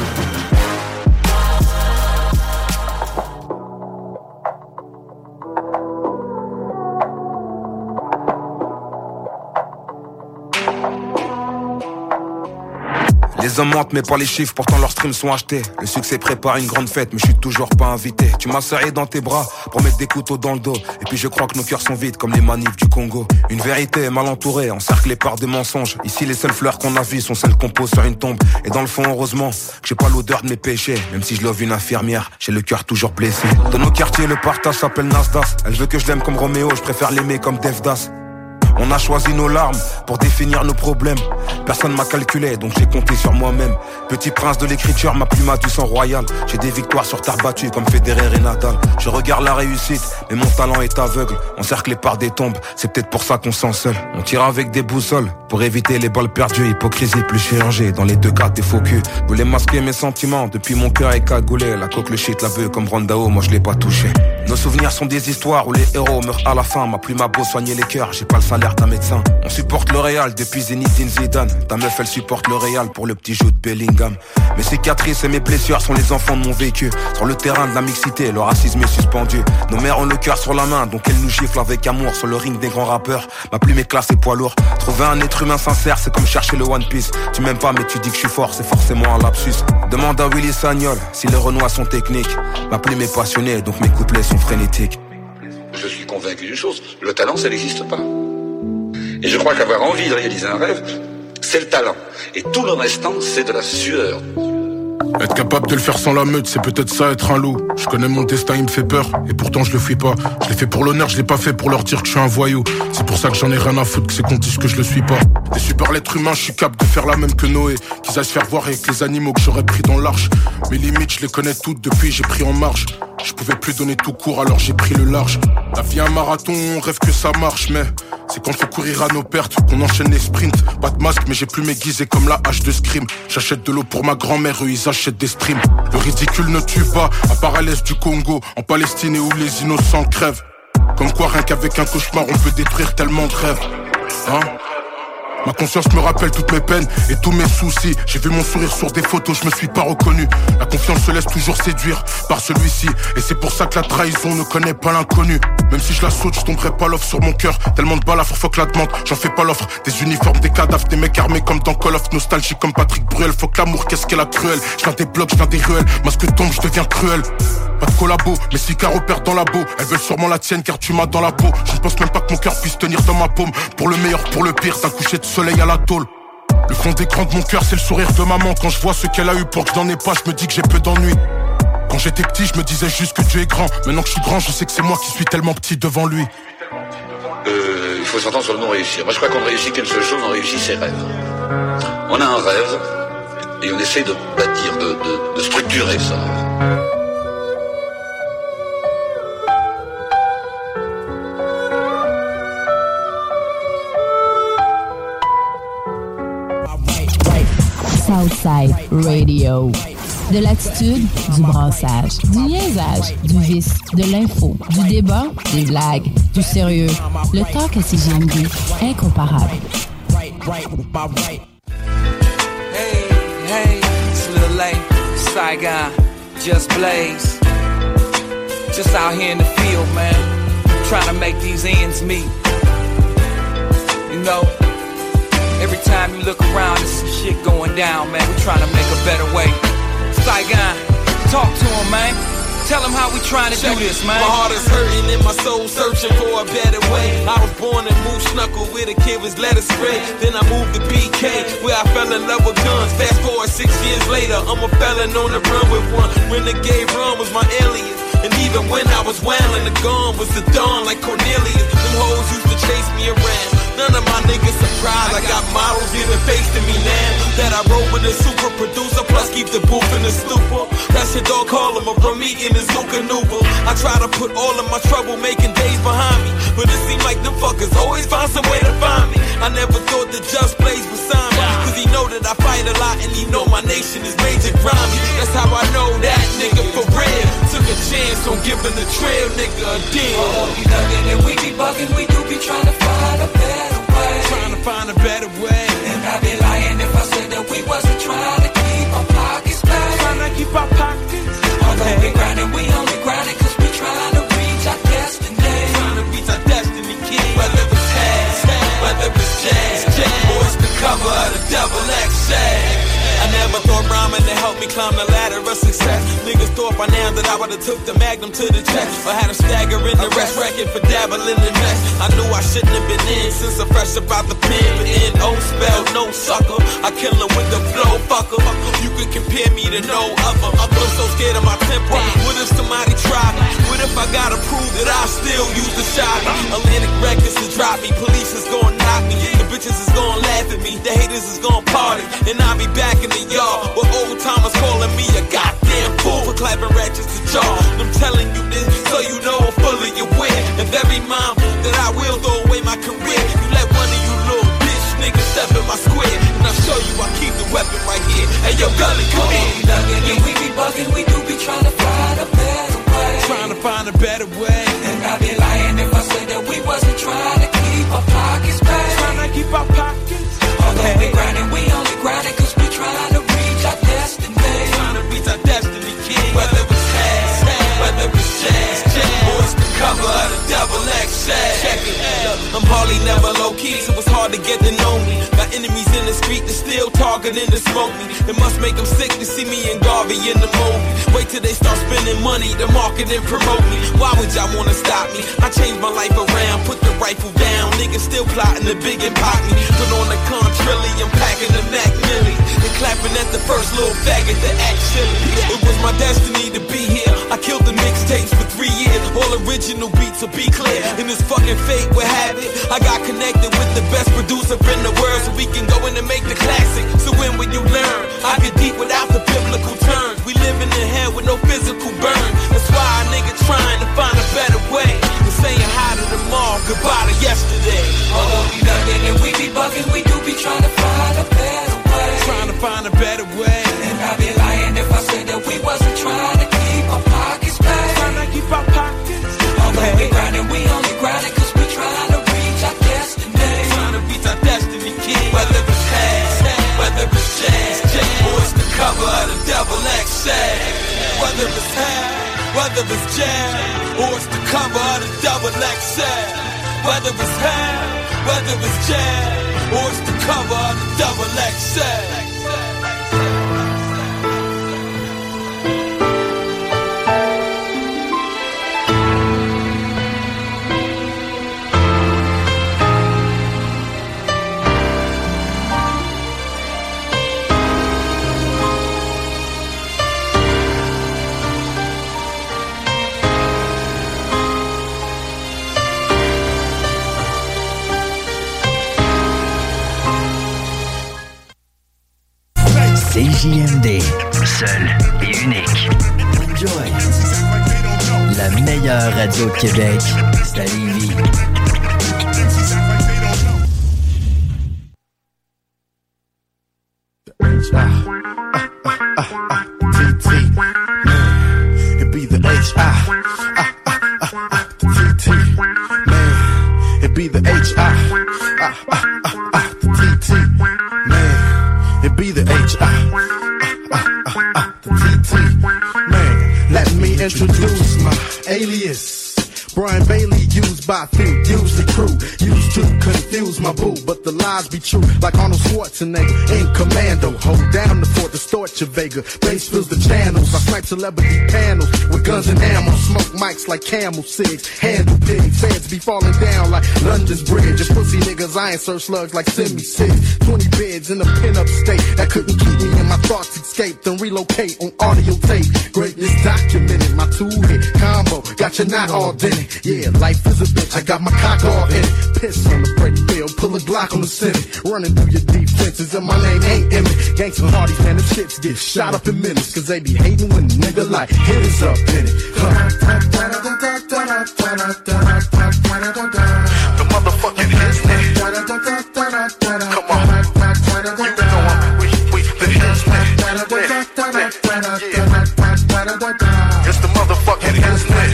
Les hommes mentent mais pas les chiffres, pourtant leurs streams sont achetés. Le succès prépare une grande fête mais je suis toujours pas invité. Tu m'as serré dans tes bras pour mettre des couteaux dans le dos. Et puis je crois que nos cœurs sont vides comme les manifs du Congo. Une vérité mal entourée, encerclée par des mensonges. Ici les seules fleurs qu'on a vues sont celles qu'on pose sur une tombe. Et dans le fond heureusement que j'ai pas l'odeur de mes péchés. Même si je love une infirmière, j'ai le cœur toujours blessé. Dans nos quartiers le partage s'appelle Nasdaq. Elle veut que je l'aime comme Roméo, je préfère l'aimer comme Devdas. On a choisi nos larmes pour définir nos problèmes. Personne m'a calculé, donc j'ai compté sur moi-même. Petit prince de l'écriture, ma plume a du sang royal. J'ai des victoires sur terre battue comme Federer et Nadal. Je regarde la réussite, mais mon talent est aveugle. Encerclé par des tombes, c'est peut-être pour ça qu'on sent seul. On tire avec des boussoles pour éviter les balles perdues. Hypocrisie plus chirurgie, dans les deux cas t'es faux cul. Voulais masquer mes sentiments, depuis mon cœur est cagoulé. La coque, le shit, la bœuf comme Rondao, moi je l'ai pas touché. Nos souvenirs sont des histoires où les héros meurent à la fin. Ma plume a beau soigner les cœurs, j'ai pas le salaire d'un médecin. On supporte le Real depuis Zinedine Zidane. Ta meuf elle supporte le Real pour le petit jeu de Bellingham. Mes cicatrices et mes blessures sont les enfants de mon vécu. Sur le terrain de la mixité, le racisme est suspendu. Nos mères ont le cœur sur la main, donc elles nous giflent avec amour. Sur le ring des grands rappeurs, ma plume est classée poids lourd. Trouver un être humain sincère, c'est comme chercher le One Piece. Tu m'aimes pas mais tu dis que je suis fort, c'est forcément un lapsus. Demande à Willy Sagnol si les Renois sont techniques. Ma plume est passionnée, donc mes couplets sont frénétiques. Je suis convaincu d'une chose, le talent ça n'existe pas. Et je crois qu'avoir envie de réaliser un rêve, c'est le talent. Et tout le restant, c'est de la sueur. Être capable de le faire sans la meute, c'est peut-être ça être un loup. Je connais mon destin, il me fait peur, et pourtant je le fuis pas. Je l'ai fait pour l'honneur, je l'ai pas fait pour leur dire que je suis un voyou. C'est pour ça que j'en ai rien à foutre, que c'est qu'on dise que je le suis pas. Des super l'être humain, je suis capable de faire la même que Noé. Qu'ils aillent se faire voir avec les animaux que j'aurais pris dans l'arche. Mes limites, je les connais toutes depuis, j'ai pris en marche. Je pouvais plus donner tout court, alors j'ai pris le large. La vie un marathon, on rêve que ça marche, mais c'est quand faut courir à nos pertes qu'on enchaîne les sprints. Pas de masque, mais j'ai plus m'aiguiser comme la hache de scrim. J'achète de l'eau pour ma grand-mère, eux ils achètent des streams. Le ridicule ne tue pas, à part à l'est du Congo, en Palestine et où les innocents crèvent. Comme quoi rien qu'avec un cauchemar on peut détruire tellement de rêves. Hein? Ma conscience me rappelle toutes mes peines et tous mes soucis. J'ai vu mon sourire sur des photos, je me suis pas reconnu. La confiance se laisse toujours séduire par celui-ci. Et c'est pour ça que la trahison ne connaît pas l'inconnu. Même si je la saute, je tomberai pas l'offre sur mon cœur. Tellement de balles à faut que la demande, j'en fais pas l'offre. Des uniformes, des cadavres, des mecs armés comme dans Call of. Nostalgie comme Patrick Bruel. Faut que l'amour, qu'est-ce qu'elle a cruel. Je viens des blocs, je viens des ruelles. Masque tombe, je deviens cruel. Pas de collabo, mes cigares opèrent dans la peau. Elles veulent sûrement la tienne car tu m'as dans la peau. Je ne pense même pas que mon cœur puisse tenir dans ma paume. Pour le meilleur, pour le pire, d'un coucher de soleil à la tôle. Le fond d'écran de mon cœur, c'est le sourire de maman. Quand je vois ce qu'elle a eu pour que je n'en ai pas, je me dis que j'ai peu d'ennuis. Quand j'étais petit, je me disais juste que Dieu est grand. Maintenant que je suis grand, je sais que c'est moi qui suis tellement petit devant lui. Euh, il faut s'entendre sur le mot réussir. Moi je crois qu'on réussit qu'une seule chose, on réussit ses rêves. On a un rêve et on essaie de bâtir, de, de, de structurer ça. Southside Radio. De l'attitude, du brassage, du niaisage, du vice, de l'info, du débat, des blagues, du sérieux. Le talk à C J M D, incomparable. Hey, hey, it's Lil Lane, Saigon, Just Blaze. Just out here in the field, man, trying to make these ends meet. You know, every time you look around, there's some shit going down, man. We're trying to make a better way. Saigon, talk to him, man. Tell him how we trying to do this, man. My heart is hurting and my soul searching for a better way. I was born in Moose Knuckle where the kid was let it spread. Then I moved to B K where I fell in love with guns. Fast forward six years later, I'm a felon on the run with one. Renegade Run was my alias. And even when I was wailing, the gun was the dawn like Cornelius. Them hoes used to chase me around. None of my niggas surprised. I got models giving face to me now. That I roll with a super producer, plus keep the booth in the stupor. That's your dog, call him a Remy in his Zuka Nuba. I try to put all of my troublemaking days behind me, but it seems like them fuckers always find some way to find me. I never thought that Just Blaze would sign me, cause he know that I fight a lot and he know my nation is major grimy. That's how I know that nigga for real. Took a chance on giving the trail nigga a deal. Oh, we thuggin' and we be buggin', we do be trying to find a better way. Trying to find a better way. And I'd be lying if I said that we wasn't trying to keep our pockets back. Trying to keep our pockets. Although we grindin', we only grindin' cause we trying to reach our destiny. Trying to reach our destiny, kid. Whether it's hash, whether it's jazz, jazz, or it's the cover of the double X shag. I never thought rhyming to help me climb the ladder of success. Niggas thought by now that I would've took the magnum to the chest, or had a stagger in the rest record for dabbling in mess. I knew I shouldn't have been in since I'm fresh about the pen, but N O spell no sucker. I kill him with the flow, fucker. You can compare me to no other. I'm so scared of my temper. What if somebody tried me? What if I gotta prove that I still use the shot? Atlantic Records to drop me, police is gonna knock me, the bitches is gonna laugh at me, the haters is gonna party, and I'll be back in the yard with old timers calling me a goddamn fool for clapping ratchets to jaw. I'm telling you this so you know I'm fully aware, and very mindful that I will throw away my career. You let one of you little bitch niggas step in my square, and I'll show you I keep the weapon right here. Hey yo, Gully, come in. We thuggin' and we be buggin', we do be trying to find a better way. Trying to find a better way. And I'd be lying if I said that we wasn't trying to keep our pockets back. Trying to keep our pockets. Although we grindin', we only grindin' cause we trying to reach our destiny. Trying to reach our destiny, kid. Whether it's hash, whether it's jazz, jazz, or it's the cover of the double X shag. Check it out. I'm hardly never low key, so it's hard to get to know me. Got enemies in the street that still targeting to smoke me. It must make them sick to see me and Garvey in the movie. Wait till they start spending money to market and promote me. Why would y'all wanna stop me? I changed my life around, put the rifle down. Niggas still plotting to big and pop me. Put on the contrary, I'm packing the Mac Millie and clapping at the first little faggot that act silly. It was my destiny to be here. I killed the mixtapes for three years. All original beats, so be clear. And this fucking fate will have it. I got connected with the best producer in the world, so we can go in and make the classic. So when will you learn? I get deep without the biblical terms. We live in the hell with no physical burn. That's why a nigga trying to find a better way. And saying hi to tomorrow, goodbye to yesterday. Although we thuggin' and we be buggin', we do be trying to find a better way. Trying to find a better way. And I'd be lying if I said that we wasn't trying to keep our pockets back. Trying to keep our pockets. Although we grindin', we only grindin' cause we trying to reach our destiny. Trying to reach our destiny, kid. Whether it's hash, whether it's jazz, jazz, or it's the cover of the double X shag. Whether it's hash, whether it's jazz, or it's the cover of the double X shag. Whether it's hash, whether it's jazz, or it's the cover of the double X shag. C J M D, seul et unique. Enjoy. La meilleure radio de Québec, c'est à Lévis. Ah, ah, ah, ah, T T, man, it be the H, ah, ah, ah, ah, ah, the T T, man, it be the H, ah, ah, ah, ah, ah, the T T, man, it be the H, ah, ah, ah, ah, ah, the T T, man, let me introduce my alias. Brian Bailey used by few, usually crew. Used to confuse my boo, but the lies be true. Like Arnold Schwarzenegger in Commando. Hold down the fort, distort your Vega. Bass fills the channels. I snipe celebrity panels with guns and ammo. Smoke mics like camel cigs. Handle pigs. Feds be falling down like London's bridge. And pussy niggas, I ain't serve slugs like semi six. twenty beds in a pin-up state that couldn't keep me and my thoughts escape. Then relocate on audio tape. Greatness documented. My two-hit combo got your knot all dented. Yeah, life is a bitch. I got my cock all in it. Piss on the break bill. Pull a Glock on the Senate. Running through your defenses and my name ain't Emmett. Gangsta Hardy, man, them shits get shot up in minutes. Cause they be hating when a nigga like hitters up in it. Huh. The motherfucking Hensman. Come on. You know we, we, the Hensman. Yeah. It's the motherfucking Hensman.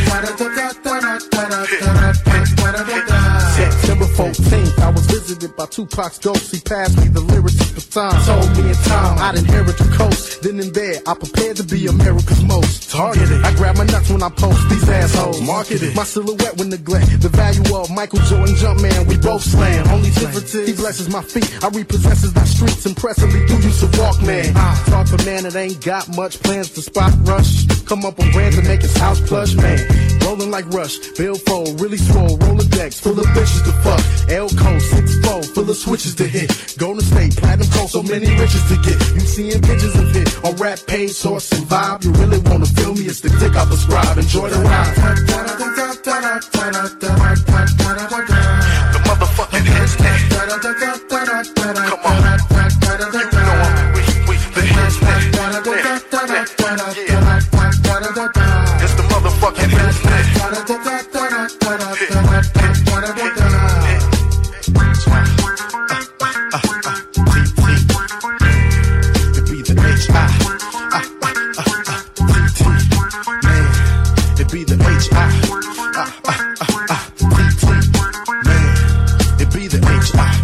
September fourteenth, I was visited by Tupac's ghost. He passed me the lyrics at the time. Told me in time I'd inherit the coast. Then in bed, I prepared to be America's most targeted. I grab my nuts when I post these assholes. Marketed. My silhouette with neglect. The value of Michael Jordan Jumpman, we both slam. Only difference is he blesses my feet. I repossesses my streets impressively through use of Walkman. I talk to man that ain't got much plans to spot rush. Come up on brands and make his house plush, man. Rolling like Rush, Billfold, really swole, Rolodex, full of bitches to fuck. Elco, six four, full of switches to hit. Golden State, Platinum Coast, so many riches to get. You seeing pictures of it on rap page, source and vibe. You really wanna feel me? It's the dick I prescribe. Enjoy the ride. The motherfucking Hensman. Come on. You know we, we, the Hensman. Yeah. It's the motherfucking Hensman. It be the H I. It be the H I. Man, it be the H I.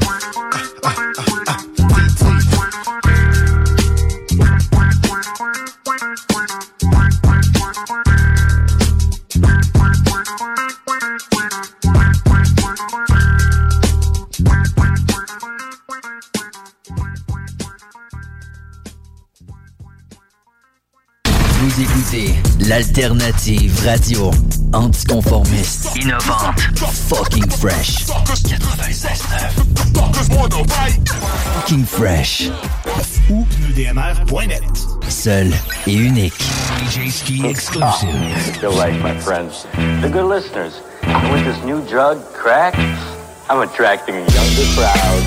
Vous écoutez l'alternative radio anticonformiste, innovante, fucking fresh. quatre-vingt-seize neuf. Fucking fresh. Ou pneu D M R point net. Seul et unique. D J Ski exclusive. Still right, my friends. The good listeners. With this new drug, crack, I'm attracting a younger crowd.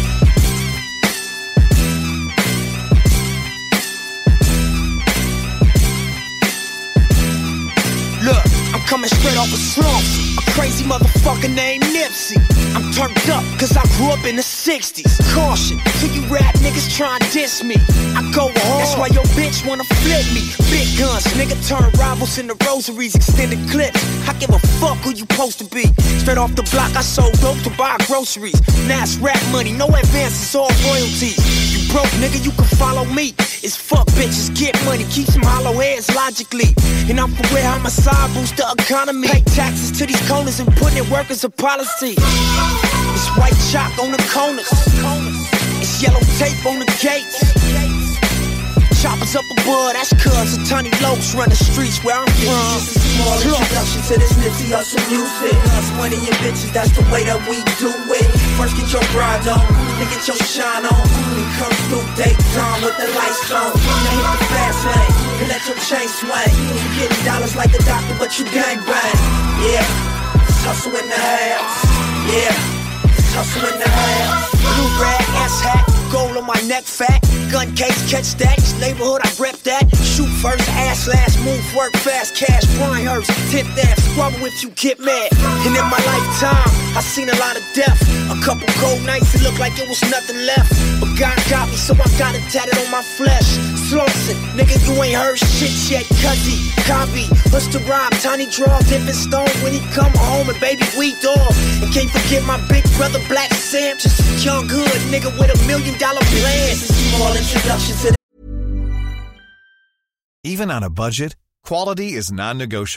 Look, I'm coming straight off a slump. A crazy motherfucker named Nipsey. I'm turned up cause I grew up in the sixties. Caution, to you rap niggas try and diss me. I go hard, that's why your bitch wanna flip me. Big guns, nigga turn rivals into rosaries. Extended clips, I give a fuck who you supposed to be. Straight off the block, I sold dope to buy groceries. Now it's rap money, no advances, all royalties. You broke nigga, you can follow me. It's fuck bitches, get money, keep some hollow heads logically. And I'm for where homicide boost the economy. Pay taxes to these corners and putting in work as a policy. It's white chalk on the corners. It's yellow tape on the gates. Choppers up above, that's cuz a tiny locs run the streets where I'm from. This is a small introduction to this Nipsey Hussle music. Us money and bitches, that's the way that we do it. First get your bride on, then get your shine on. Then come through daytime with the lights on. Now hit the fast lane, and let your chain swing. You getting dollars like the doctor, but you gangbang. Yeah, it's hustle in the house. Yeah, it's hustle in the house. Blue rag, ass hat, gold on my neck fat. Gun case, catch that, this neighborhood, I rep that. Shoot first, ass last, move, work fast, cash, Brian Hurst, tip that, squabble if you get mad. And in my lifetime, I seen a lot of death. A couple cold nights, it looked like it was nothing left. But God got me, so I got it tatted on my flesh. Slauson, nigga, you ain't heard shit yet, cuzzy, copy. What's the rhyme? Tiny draw, dipping stone when he come home and baby we dog. And can't forget my big brother Black Sam, just a young hood nigga with a million dollar plan. This is small introduction to the- Even on a budget, quality is non-negotiable.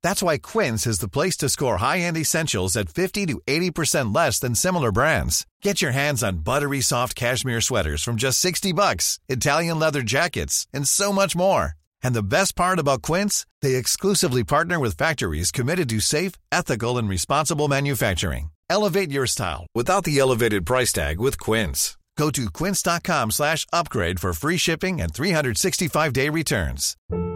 That's why Quince is the place to score high-end essentials at fifty to eighty percent less than similar brands. Get your hands on buttery soft cashmere sweaters from just sixty bucks, Italian leather jackets, and so much more. And the best part about Quince, they exclusively partner with factories committed to safe, ethical, and responsible manufacturing. Elevate your style without the elevated price tag with Quince. Go to quince.com slash upgrade for free shipping and three sixty-five day returns.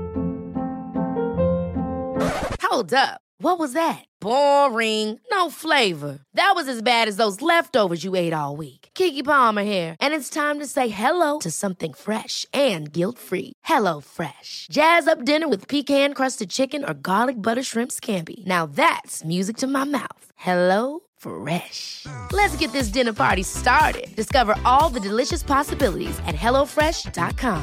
Hold up. What was that? Boring. No flavor. That was as bad as those leftovers you ate all week. Keke Palmer here. And it's time to say hello to something fresh and guilt-free. Hello Fresh. Jazz up dinner with pecan-crusted chicken or garlic butter shrimp scampi. Now that's music to my mouth. Hello Fresh. Let's get this dinner party started. Discover all the delicious possibilities at hello fresh dot com.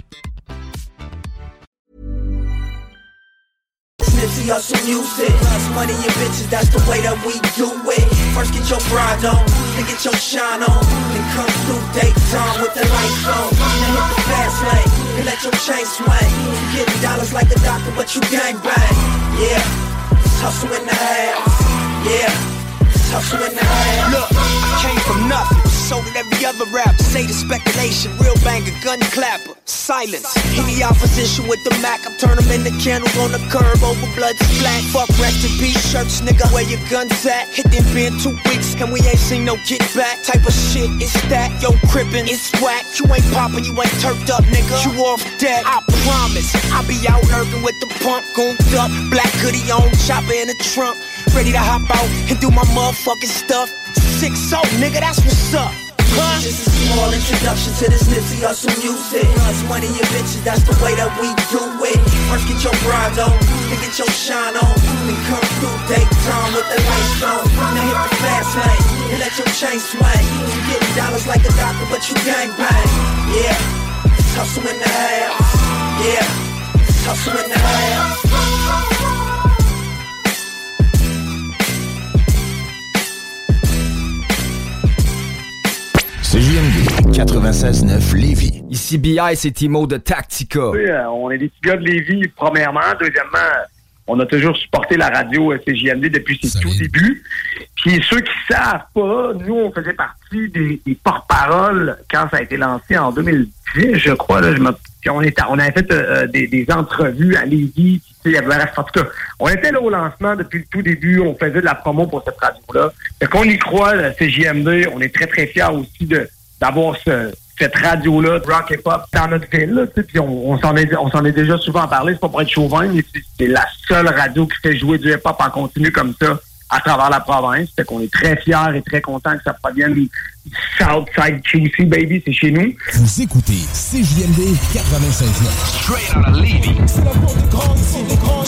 Nipsey Hussle music, plus money and bitches, that's the way that we do it. First get your grind on, then get your shine on, then come through daytime with the lights on. Then hit the fast lane, and let your chain swing. You getting dollars like a doctor, but you gangbang. Yeah, it's hustle in the house. Yeah, it's hustle in the house. Look, I came from nothing, so did every other rapper. Say the speculation, real banger, gun clapper. Silence, any opposition with the Mac, I'm turn them into candles on the curb over blood splat. Fuck rest in peace shirts, nigga, where your guns at? Hit them been two weeks and we ain't seen no get back. Type of shit, it's that, yo crippin', it's whack. You ain't poppin', you ain't turfed up, nigga. You off dead, I promise. I be out lurking with the pump, gooned up, black hoodie on, chopper in the trunk, ready to hop out and do my motherfucking stuff. Six oh, nigga, that's what's up. Huh? Just a small introduction to this Nipsey Hussle music. Plus money and bitches, that's the way that we do it. First get your grind on, then get your shine on, then come through daytime with the lights on. Now hit the fast lane, and let your chain swing. You getting dollars like a doctor, but you gangbang. Yeah, it's hustle in the house. Yeah, it's hustle in the house. C J M D quatre-vingt-seize neuf Lévis. Ici B I, c'est Timo de Tactica. Oui, euh, on est des petits gars de Lévis, premièrement. Deuxièmement, on a toujours supporté la radio C J M D depuis ses tout débuts. Puis ceux qui savent pas, nous, on faisait partie des, des porte-paroles quand ça a été lancé en deux mille dix, je crois. Là, je me, on, était, on avait fait euh, des, des entrevues à Lévis. Il y avait, en tout cas, on était là au lancement depuis le tout début. On faisait de la promo pour cette radio-là. Fait qu'on y croit, la C J M D. On est très, très fiers aussi de d'avoir ce, cette radio-là de rock et pop dans notre ville. Là, puis on, on, s'en est, on s'en est déjà souvent parlé. C'est pas pour être chauvin, mais c'est, c'est la seule radio qui fait jouer du hip-hop en continu comme ça à travers la province. Fait qu'on est très fiers et très contents que ça provienne du Southside Q C, baby. C'est chez nous. Vous écoutez C J M D quatre-vingt-seize neuf. Straight out of Lévis. C'est la porte de grande, c'est de grande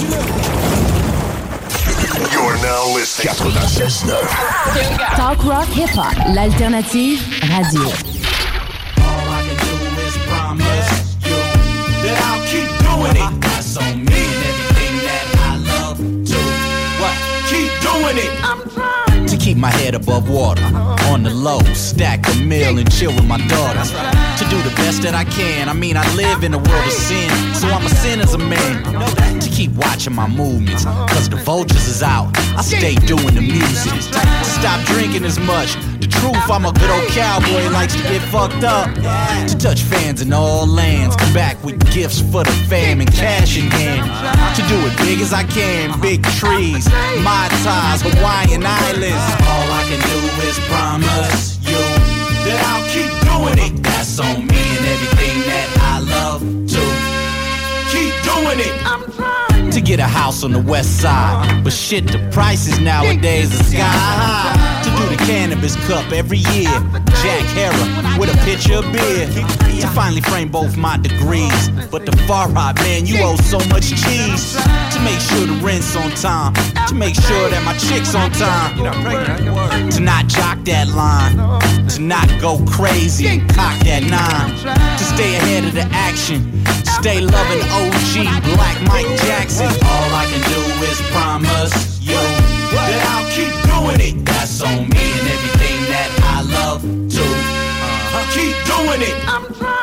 You're now listening quatre-vingt-seize neuf. Talk rock hip-hop, l'alternative radio. All I can do is promise you that I'll keep doing it. That's on me and everything that I love to. What? Keep doing it. I'm trying to keep my head above water. On the low, stack a meal and chill with my daughter. To do the best that I can. I mean, I live in a world of sin, so I'm a sinner's a man. To keep watching my movements, cause the vultures is out. I stay doing the music. To stop drinking as much. The truth, I'm a good old cowboy, likes to get fucked up. To touch fans in all lands. Come back with gifts for the fam and cash in hand. To do it big as I can. Big trees, Mai Tais, Hawaiian Islands. all I can do is promise you that I'll keep doing it. That's on me and everything that I love to. Keep doing it. I'm trying to get a house on the west side. But shit, the prices nowadays are sky high. To do the cannabis cup every year. Jack Herra with a pitcher of beer. To finally frame both my degrees. But the far right, man, you owe so much cheese. To make sure the rent's on time. To make sure that my chick's on time. To not jock that line. To not go crazy and cock that nine. To stay ahead of the action. To stay loving O G, Black Mike Jackson. All I can do is promise you that I'll keep doing it. That's on me and everything that I love to. Uh, keep doing it. I'm trying to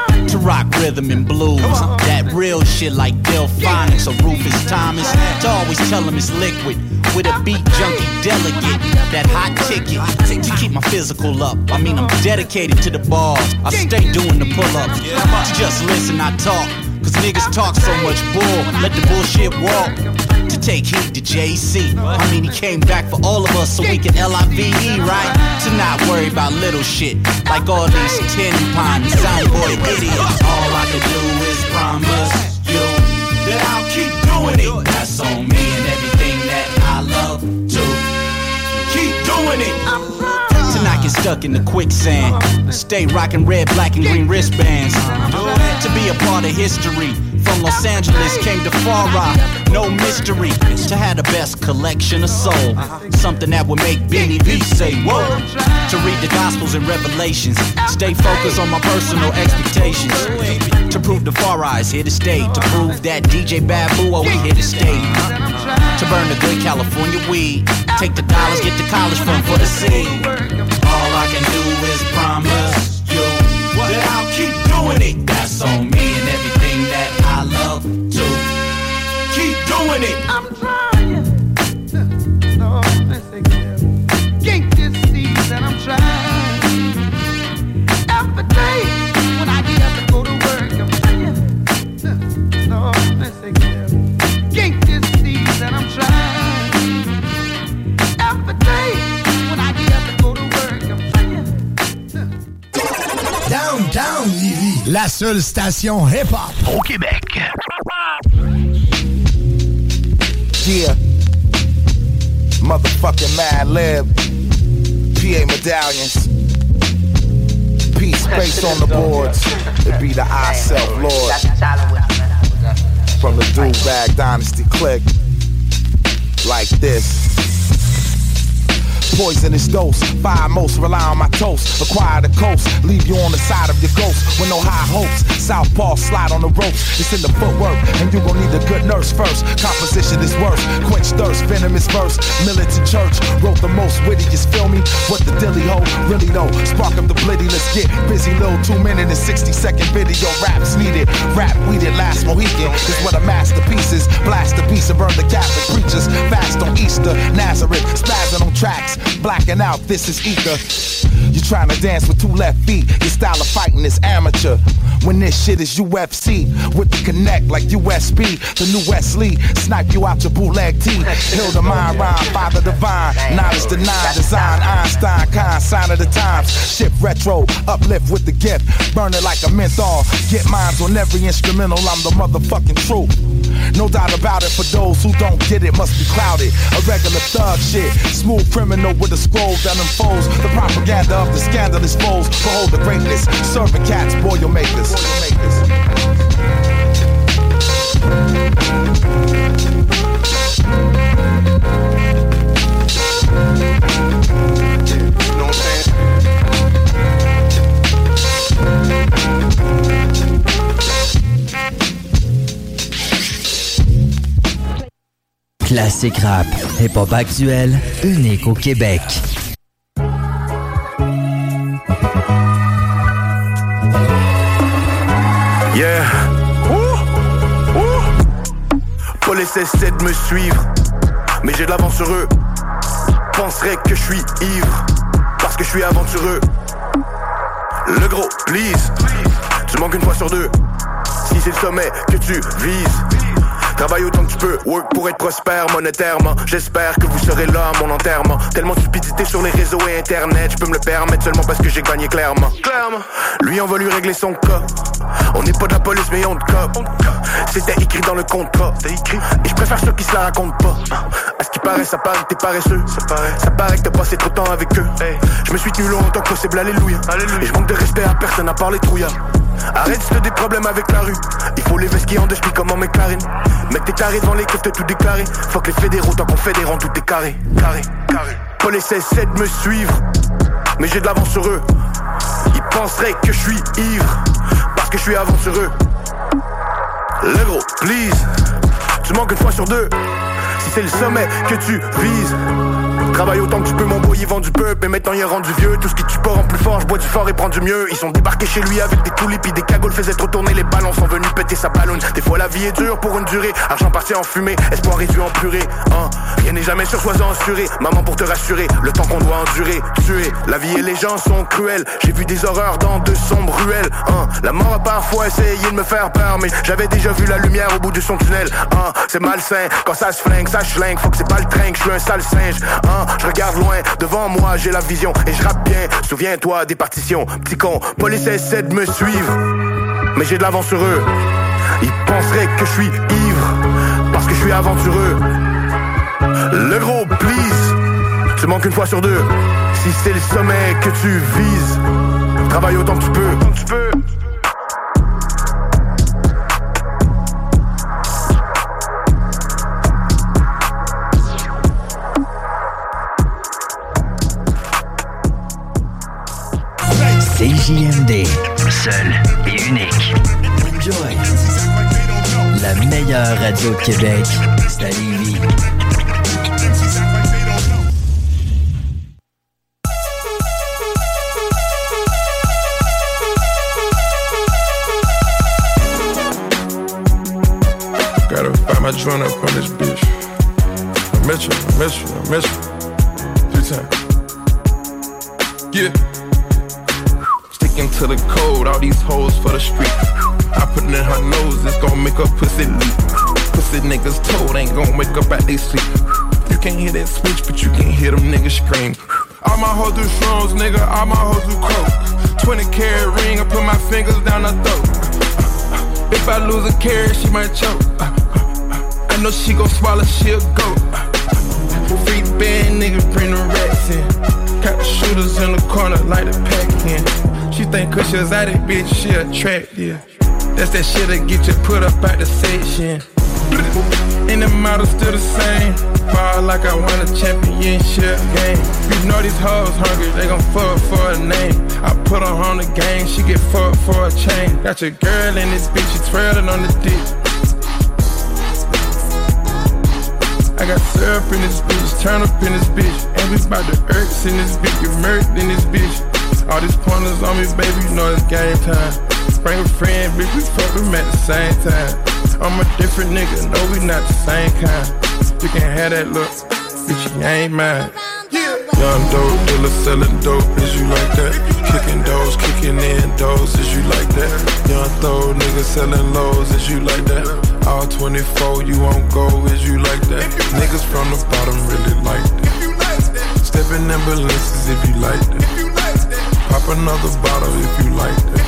rock, rhythm, and blues. That real shit like Delphonics or Rufus Thomas. To always tell him it's liquid. With a beat junkie delegate, that hot ticket to keep my physical up. I mean, I'm dedicated to the bars. I stay doing the pull-ups. To just listen, I talk. Cause niggas talk so much bull. Let the bullshit walk. To take heed to J C. I mean, he came back for all of us so we can L I V E, right? To not worry about little shit like all these tin pine soundboy idiots. All I can do is promise you that I'll keep doing it. That's on me and everything that I love to keep doing it. To not get stuck in the quicksand. Stay rocking red, black, and green wristbands. To be a part of history. From Los Angeles came to Far Rock, no mystery. To have the best collection of soul. Something that would make Benny B say, whoa. To read the Gospels and Revelations. Stay focused on my personal expectations. To prove the Far Eyes here to stay. To prove that D J Babu, oh, we here to stay. To burn the good California weed. Take the dollars, get the college fund for the seed. All I can do is promise you that I'll keep doing it. That's on me and everything that I love to keep doing it. I'm trying. No, can't get these and I'm trying. Every day when I get up to go to work, I'm trying. No, can't get these and I'm trying. Every day when I get up to go to work, I'm trying. Downtown Lévis, la seule station hip-hop au Québec. Yeah, motherfucking Mad Lib, P A medallions, peace space on the boards. It be the I Self Lord from the Do-Bag Dynasty clique, like this. Poisonous dose, fire most, rely on my toast. Acquire the coast, leave you on the side of your ghost with no high hopes. Southpaw slide on the ropes, it's in the footwork, and you gon' need a good nurse first. Composition is worse, quench thirst, venomous verse. Militant church, wrote the most wittiest, feel me? What the dilly ho, really though, spark up the blitty, let's get busy. Little two minute and sixty second video, raps needed. Rap weeded, last Mohican, is what a masterpiece is. Blast the beast and burn the Catholic preachers. Fast on Easter, Nazareth, spazzing on tracks. Blacking out, this is ether. You trying to dance with two left feet. Your style of fighting is amateur. When this shit is U F C, with the connect like U S B. The new Wesley, snipe you out your bootleg tee. Hill the mind rhyme, father divine. Knowledge denied, design Einstein, kind, sign of the times. Shift retro, uplift with the gift. Burn it like a menthol. Get mines on every instrumental, I'm the motherfucking truth. No doubt about it, for those who don't get it, must be clouded. A regular thug shit, smooth criminal with a scroll that unfolds the propaganda of the scandalous foes. Behold the greatness, serving cats, Boilermakers. You know what I'm saying? Classique rap, hip-hop actuel, unique au Québec. Yeah. Ouh. Ouh. Police essaie de me suivre, mais j'ai de l'avance sur eux. Penserais que je suis ivre, parce que je suis aventureux. Le gros, please, tu manques une fois sur deux. Si c'est le sommet que tu vises, travaille autant que tu peux, work pour être prospère monétairement. J'espère que vous serez là à mon enterrement. Tellement de stupidité sur les réseaux et internet, je peux me le permettre seulement parce que j'ai gagné clairement. Clairement. Lui on va lui régler son cas. On n'est pas de la police mais on te cope. C'était écrit dans le contrat. Et je préfère ceux qui se la racontent pas. À ce qui paraît ça paraît que t'es paresseux. Ça paraît, ça paraît que t'as passé trop de temps avec eux. Hey. Je me suis tenu longtemps que possible, alléluia. Alléluia. Et je manque de respect à personne à part les trouillards. Arrête si t'as des problèmes avec la rue. Il faut les vestes qui en deux spies comme en McLaren. Mec t'es taré devant les keufs t'as tout déclaré. Fuck les fédéraux tant qu'on fédérant tout est carré. Carré, carré. Police essaie de me suivre, mais j'ai de l'avance sur eux. Ils penseraient que je suis ivre, parce que je suis aventureux. Le gros, please, tu manques une fois sur deux. Si c'est le sommet que tu vises, travaille autant que tu peux, mon boy, ils vendent du peuple. Mais maintenant il est rendu vieux, tout ce qui tue pas rend plus fort. Je bois du fort et prends du mieux. Ils sont débarqués chez lui avec des toulis pis des cagoules, faisaient trop tourner les ballons, sont venus péter sa ballonne. Des fois la vie est dure pour une durée, argent parti en fumée, espoir réduit en purée, hein. Rien n'est jamais sûr, sois-en assuré. Maman pour te rassurer, le temps qu'on doit endurer. Tuer, la vie et les gens sont cruels. J'ai vu des horreurs dans de sombres ruelles, hein. La mort a parfois essayé de me faire peur, mais j'avais déjà vu la lumière au bout de son tunnel, hein. C'est malsain, quand ça se flingue, ça schlingue. Faut que c'est pas le train, que je suis un sale singe, hein. Je regarde loin, devant moi j'ai la vision. Et je rappe bien, souviens-toi des partitions. Petit con, police essaie de me suivre, mais j'ai de l'avance sur eux. Ils penseraient que je suis ivre, parce que je suis aventureux. Le gros please, tu manques une fois sur deux. Si c'est le sommet que tu vises, travaille autant que tu peux, autant que tu peux. C J M D, seul et unique. Enjoy. La meilleure radio de Québec, c'est à Lévis. Gotta find my joint up on this bitch. I miss you, I miss you, I miss you. Two times. Yeah. Sticking to the code, all these hoes for the street. I put it in her nose, it's gon' make her pussy leak. Pussy niggas told ain't gon' wake up at they sleep. You can't hear that switch, but you can hear them niggas scream. All my hoes do shrooms, nigga, all my hoes do coke. twenty carat ring, I put my fingers down her throat. If I lose a carat, she might choke. I know she gon' swallow, she'll go. Free band, nigga, bring the rats in. Got the shooters in the corner, like the pack in. She think cause she was out it, bitch, she attractive. That's that shit that get you put up out the section. And the model still the same. Ball like I won a championship game. You know these hoes hungry, they gon' fuck for a name. I put her on the game, she get fucked for a chain. Got your girl in this bitch, she twirling on the dick. I got syrup in this bitch, turn up in this bitch. And we bout the irks in this bitch, get murked in this bitch. All these pointers on me, baby, you know it's game time. Bring a friend, bitch, we fuck them at the same time. I'm a different nigga, no, we not the same kind. You can have that look, bitch, you ain't mine. Young dope dealer selling dope, is you like that? Kicking doors, kicking in doors, is you like that? Young throw nigga selling lows, is you like that? All twenty-four, you won't go, is you like that? Niggas from the bottom really like that. Stepping ambulances if you like that. Pop another bottle if you like that.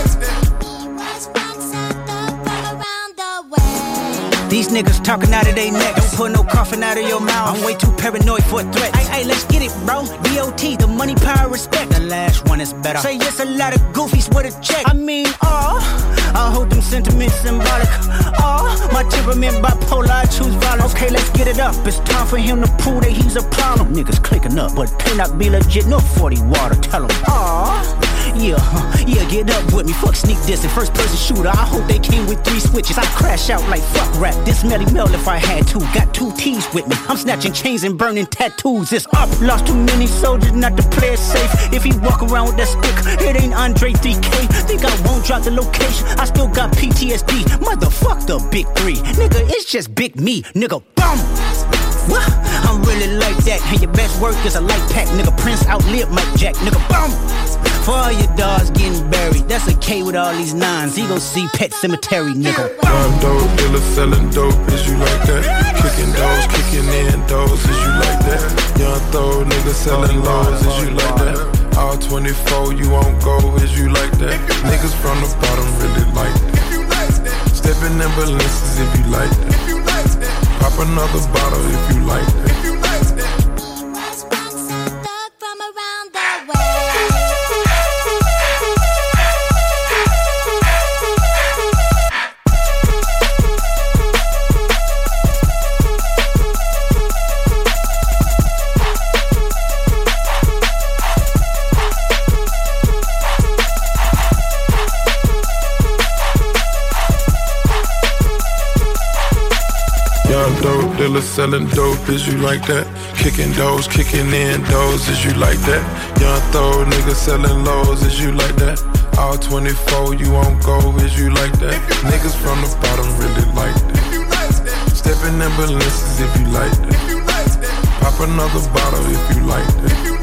These niggas talking out of their neck. Don't put no coffin out of your mouth. I'm way too paranoid for a threat. Hey, hey, let's get it, bro. D O T, the money, power, respect. The last one is better. Say yes, a lot of goofies with a check. I mean, oh, I hold them sentiments symbolic. Oh, my temperament bipolar, I choose violence. Okay, let's get it up. It's time for him to prove that he's a problem. Niggas clicking up, but cannot be legit. No forty water, tell him. Oh. Yeah, huh, yeah, get up with me. Fuck sneak diss and first person shooter. I hope they came with three switches. I crash out like fuck rap. This Melly Mel if I had to. Got two T's with me. I'm snatching chains and burning tattoos. It's up. Lost too many soldiers not to play it safe. If he walk around with that stick, it ain't Andre three K. Think I won't drop the location. I still got P T S D. Motherfuck the big three. Nigga, it's just big me. Nigga, bum. What? I'm really like that. And your best work is a light pack. Nigga, Prince outlived Mike Jack. Nigga, bum. For all your dogs getting buried, that's a K with all these nines. He gon' see Pet Cemetery, nigga. Young dope dealer selling dope, is you like that? Kicking doors, kicking in doors, is you like that? Young throw nigga selling lows, is you like that? All twenty-four, you won't go, is you like that? Niggas from the bottom really like that. Stepping ambulances if you like that. Pop another bottle if you like that. Young dope dealer selling dope, is you like that? Kicking doors, kicking in doors, is you like that? Young throw nigga selling lows, is you like that? All twenty-four, you won't go, is you like that? Niggas from the bottom really like that. Stepping in Balenciagas if you like that. Pop another bottle if you like that.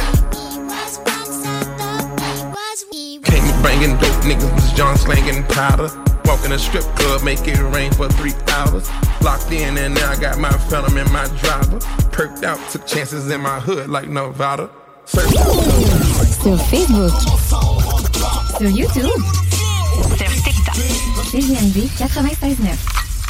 Came banging dope, niggas was John slanging powder. Walking a strip club, make it rain for three hours. Locked in and now I got my phantom in my driver. Perked out, took chances in my hood like Nevada. Sur Facebook, sur YouTube, sur TikTok, C J M D ninety-six point nine.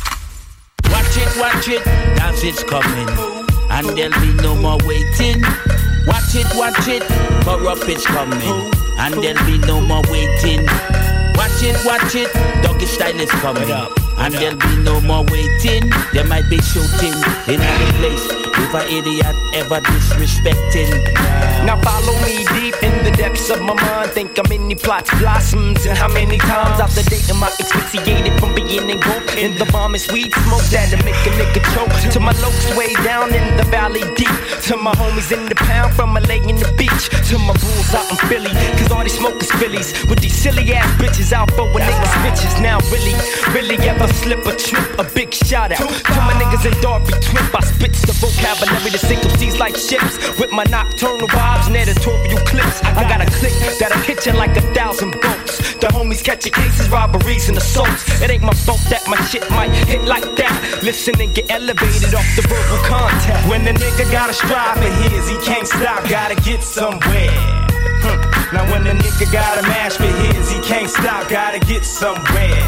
Watch it, watch it, dance it's coming, and there'll be no more waiting. Watch it, watch it, corrupt it's coming, and there'll be no more waiting. Watch it, watch it, doggy style is coming up, and there'll be no more waiting. There might be shooting in any place if an idiot ever disrespecting. Now follow me deep in the depths of my mind. Think how many plots blossoms and how many times after dating my asphyxiated from being in gold in the bomb and sweet smoke that'll make a nigga choke. To my lokes way down in the valley deep, to my homies in the pound from L A in the beach, to my bulls out in Philly, cause all these smokers Phillies with these silly ass bitches out for when niggas bitches. Now really, really ever slip or trip, a big shout out to my niggas in Darby Twip. I spits the vocabulary to sink them seas like ships with my nocturnal vibes and editorial clips. I got a click that'll hit you like a thousand boats. The homies catching cases, robberies and assaults. It ain't my fault that my shit might hit like that. Listen and get elevated off the verbal contact. When the nigga gotta strive for his, he can't stop, gotta get somewhere. Hmm. Now when the nigga gotta mash for his, he can't stop, gotta get somewhere.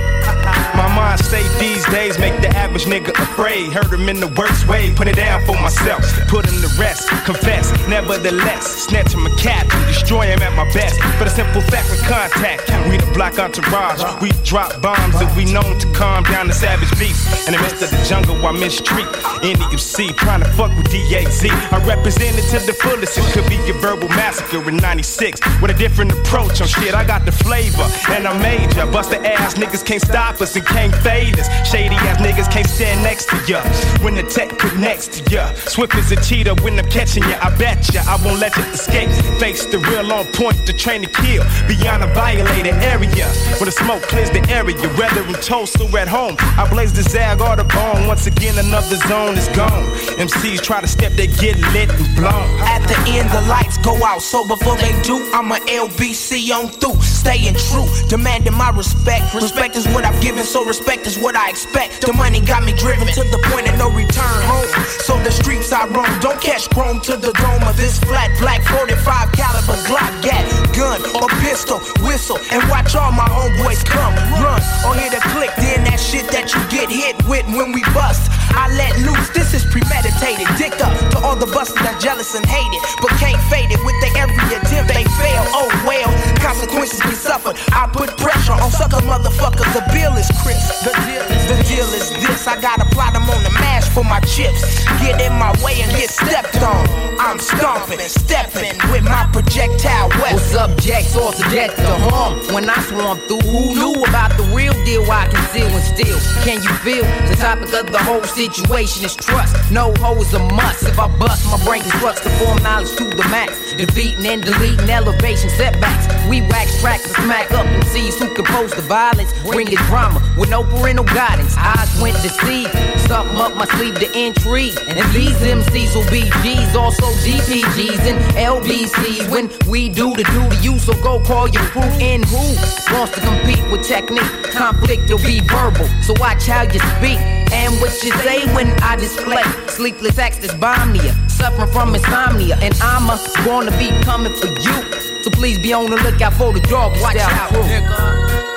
My mind state these days make the average nigga afraid. Hurt him in the worst way, put it down for myself. Put him to rest, confess, nevertheless. Snatch him a cat and destroy him at my best. For the simple fact with contact, we the black entourage. We drop bombs and we known to calm down the savage beast. In the midst of the jungle I mistreat N D U C, trying to fuck with D A Z. I represent it to the fullest, it could be a verbal massacre in ninety-six. With a different approach on shit, I got the flavor and I'm major. Busta ass niggas can't stop us and can't fade us. Shady ass niggas can't stand next to ya when the tech connects to ya. Swift as a cheetah when I'm catching ya. I bet ya I won't let you escape. Face the real on point to train to kill beyond a violated area. When the smoke clears the area, whether in toast or at home, I blaze the zag or the bone. Once again another zone is gone. M Cs try to step, they get lit and blown. At the end the lights go out, so before they do, I'm a L B C on through. Staying true, demanding my respect. Respect is what I've given, so respect is what I expect. The money got me driven to the point of no return home. So the streets I roam, don't catch chrome to the dome of this flat black forty-five caliber Glock gat, gun or pistol, whistle, and watch all my homeboys come, run, or hit a click, then that shit that you get hit with when we bust. I let loose, this is premeditated. Dick up to all the busters that jealous and hated, but can't fade it with their every attempt they fail. Oh well, consequences be suffered. I put pressure on sucker motherfuckers. The bill is crisp. The deal is, the deal is this. I gotta plot them on the mash for my chips. Get in my way and get stepped on. I'm stomping, stepping with my projectile weapon. What's up, Jack? Source of death to harm. When I swarm through, who knew about the real deal? I conceal and steal. Can you feel the topic of the whole situation is trust? No hoes a must. If I bust, my brain constructs to form knowledge to the max. Defeating and deleting elevation setbacks. We wax tracks and smack up M Cs who compose the violence. Bringing drama with no parental guidance. Eyes went to see something up my sleeve to intrigue. And these M Cs will be G's, also D P Gs and L B Cs. When we do the do to you, so go call your crew in. Who wants to compete with technique? Conflict will be verbal, so watch how you speak and what you say when I display sleepless acts that's bomnia, suffering from insomnia, and I'm a gonna be coming for you. So please be on the lookout for the dog. Watch out, nigga.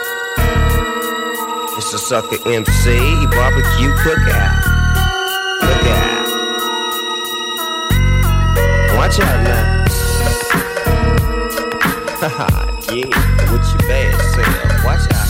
It's a sucker M C barbecue cookout. Cookout. Watch out now. Haha, yeah, with your bad self. Watch out.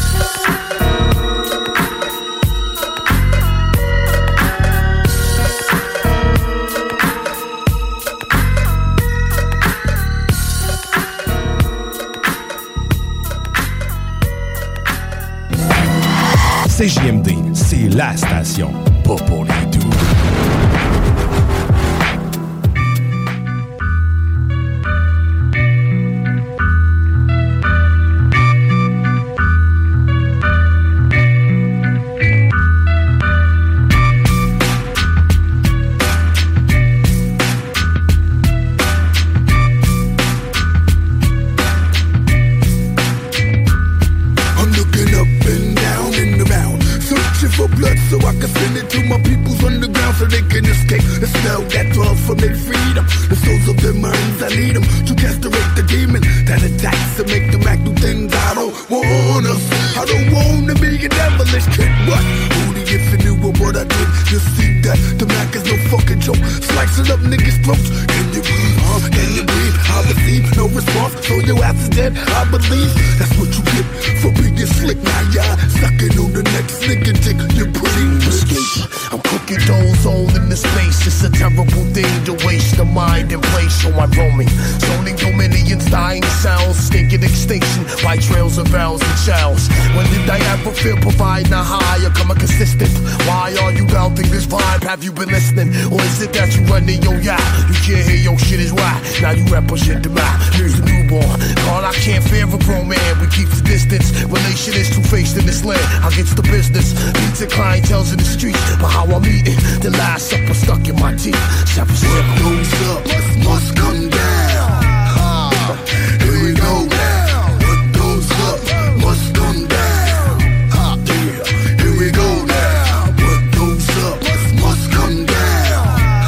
C J M D, c'est la station. pas pour les doux. So I can send it to my peoples underground so they can escape the smell that draws from their freedom. The souls of their minds, I need them to castrate the demon that attacks and make them act do things I don't want us. I don't want to be a devilish kid, but only if you knew what I did. You see that the Mac is no fucking joke. Slicing up niggas' throats. Can you breathe, huh? Can you breathe? I receive no response, so your ass is dead, I believe. That's what you get for being slick. Now y'all sucking on the next nigga dick. You're pretty escape. I'm cooking those all in the space. It's a terrible thing to waste the mind and place. So I'm roaming, zoning dominions, dying sounds, stinking extinction, white trails of vows and shells. When did I ever feel providing a high or come a consistent? Why are you doubting this vibe? Have you been listening? Or is it that you running your yacht? You can't hear your shit is why. Now you represent the map. Here's the newborn. God, I can't fear a grown man. We keep the distance. Relation is two-faced in this land. I get the business. Beats and clientele's in the streets. But how I'm eating, the last supper stuck in my teeth. Seven what goes up must, must come down. Uh, here we go now. What goes up must come down. Uh, yeah. Here we go now. What goes up must, must come down.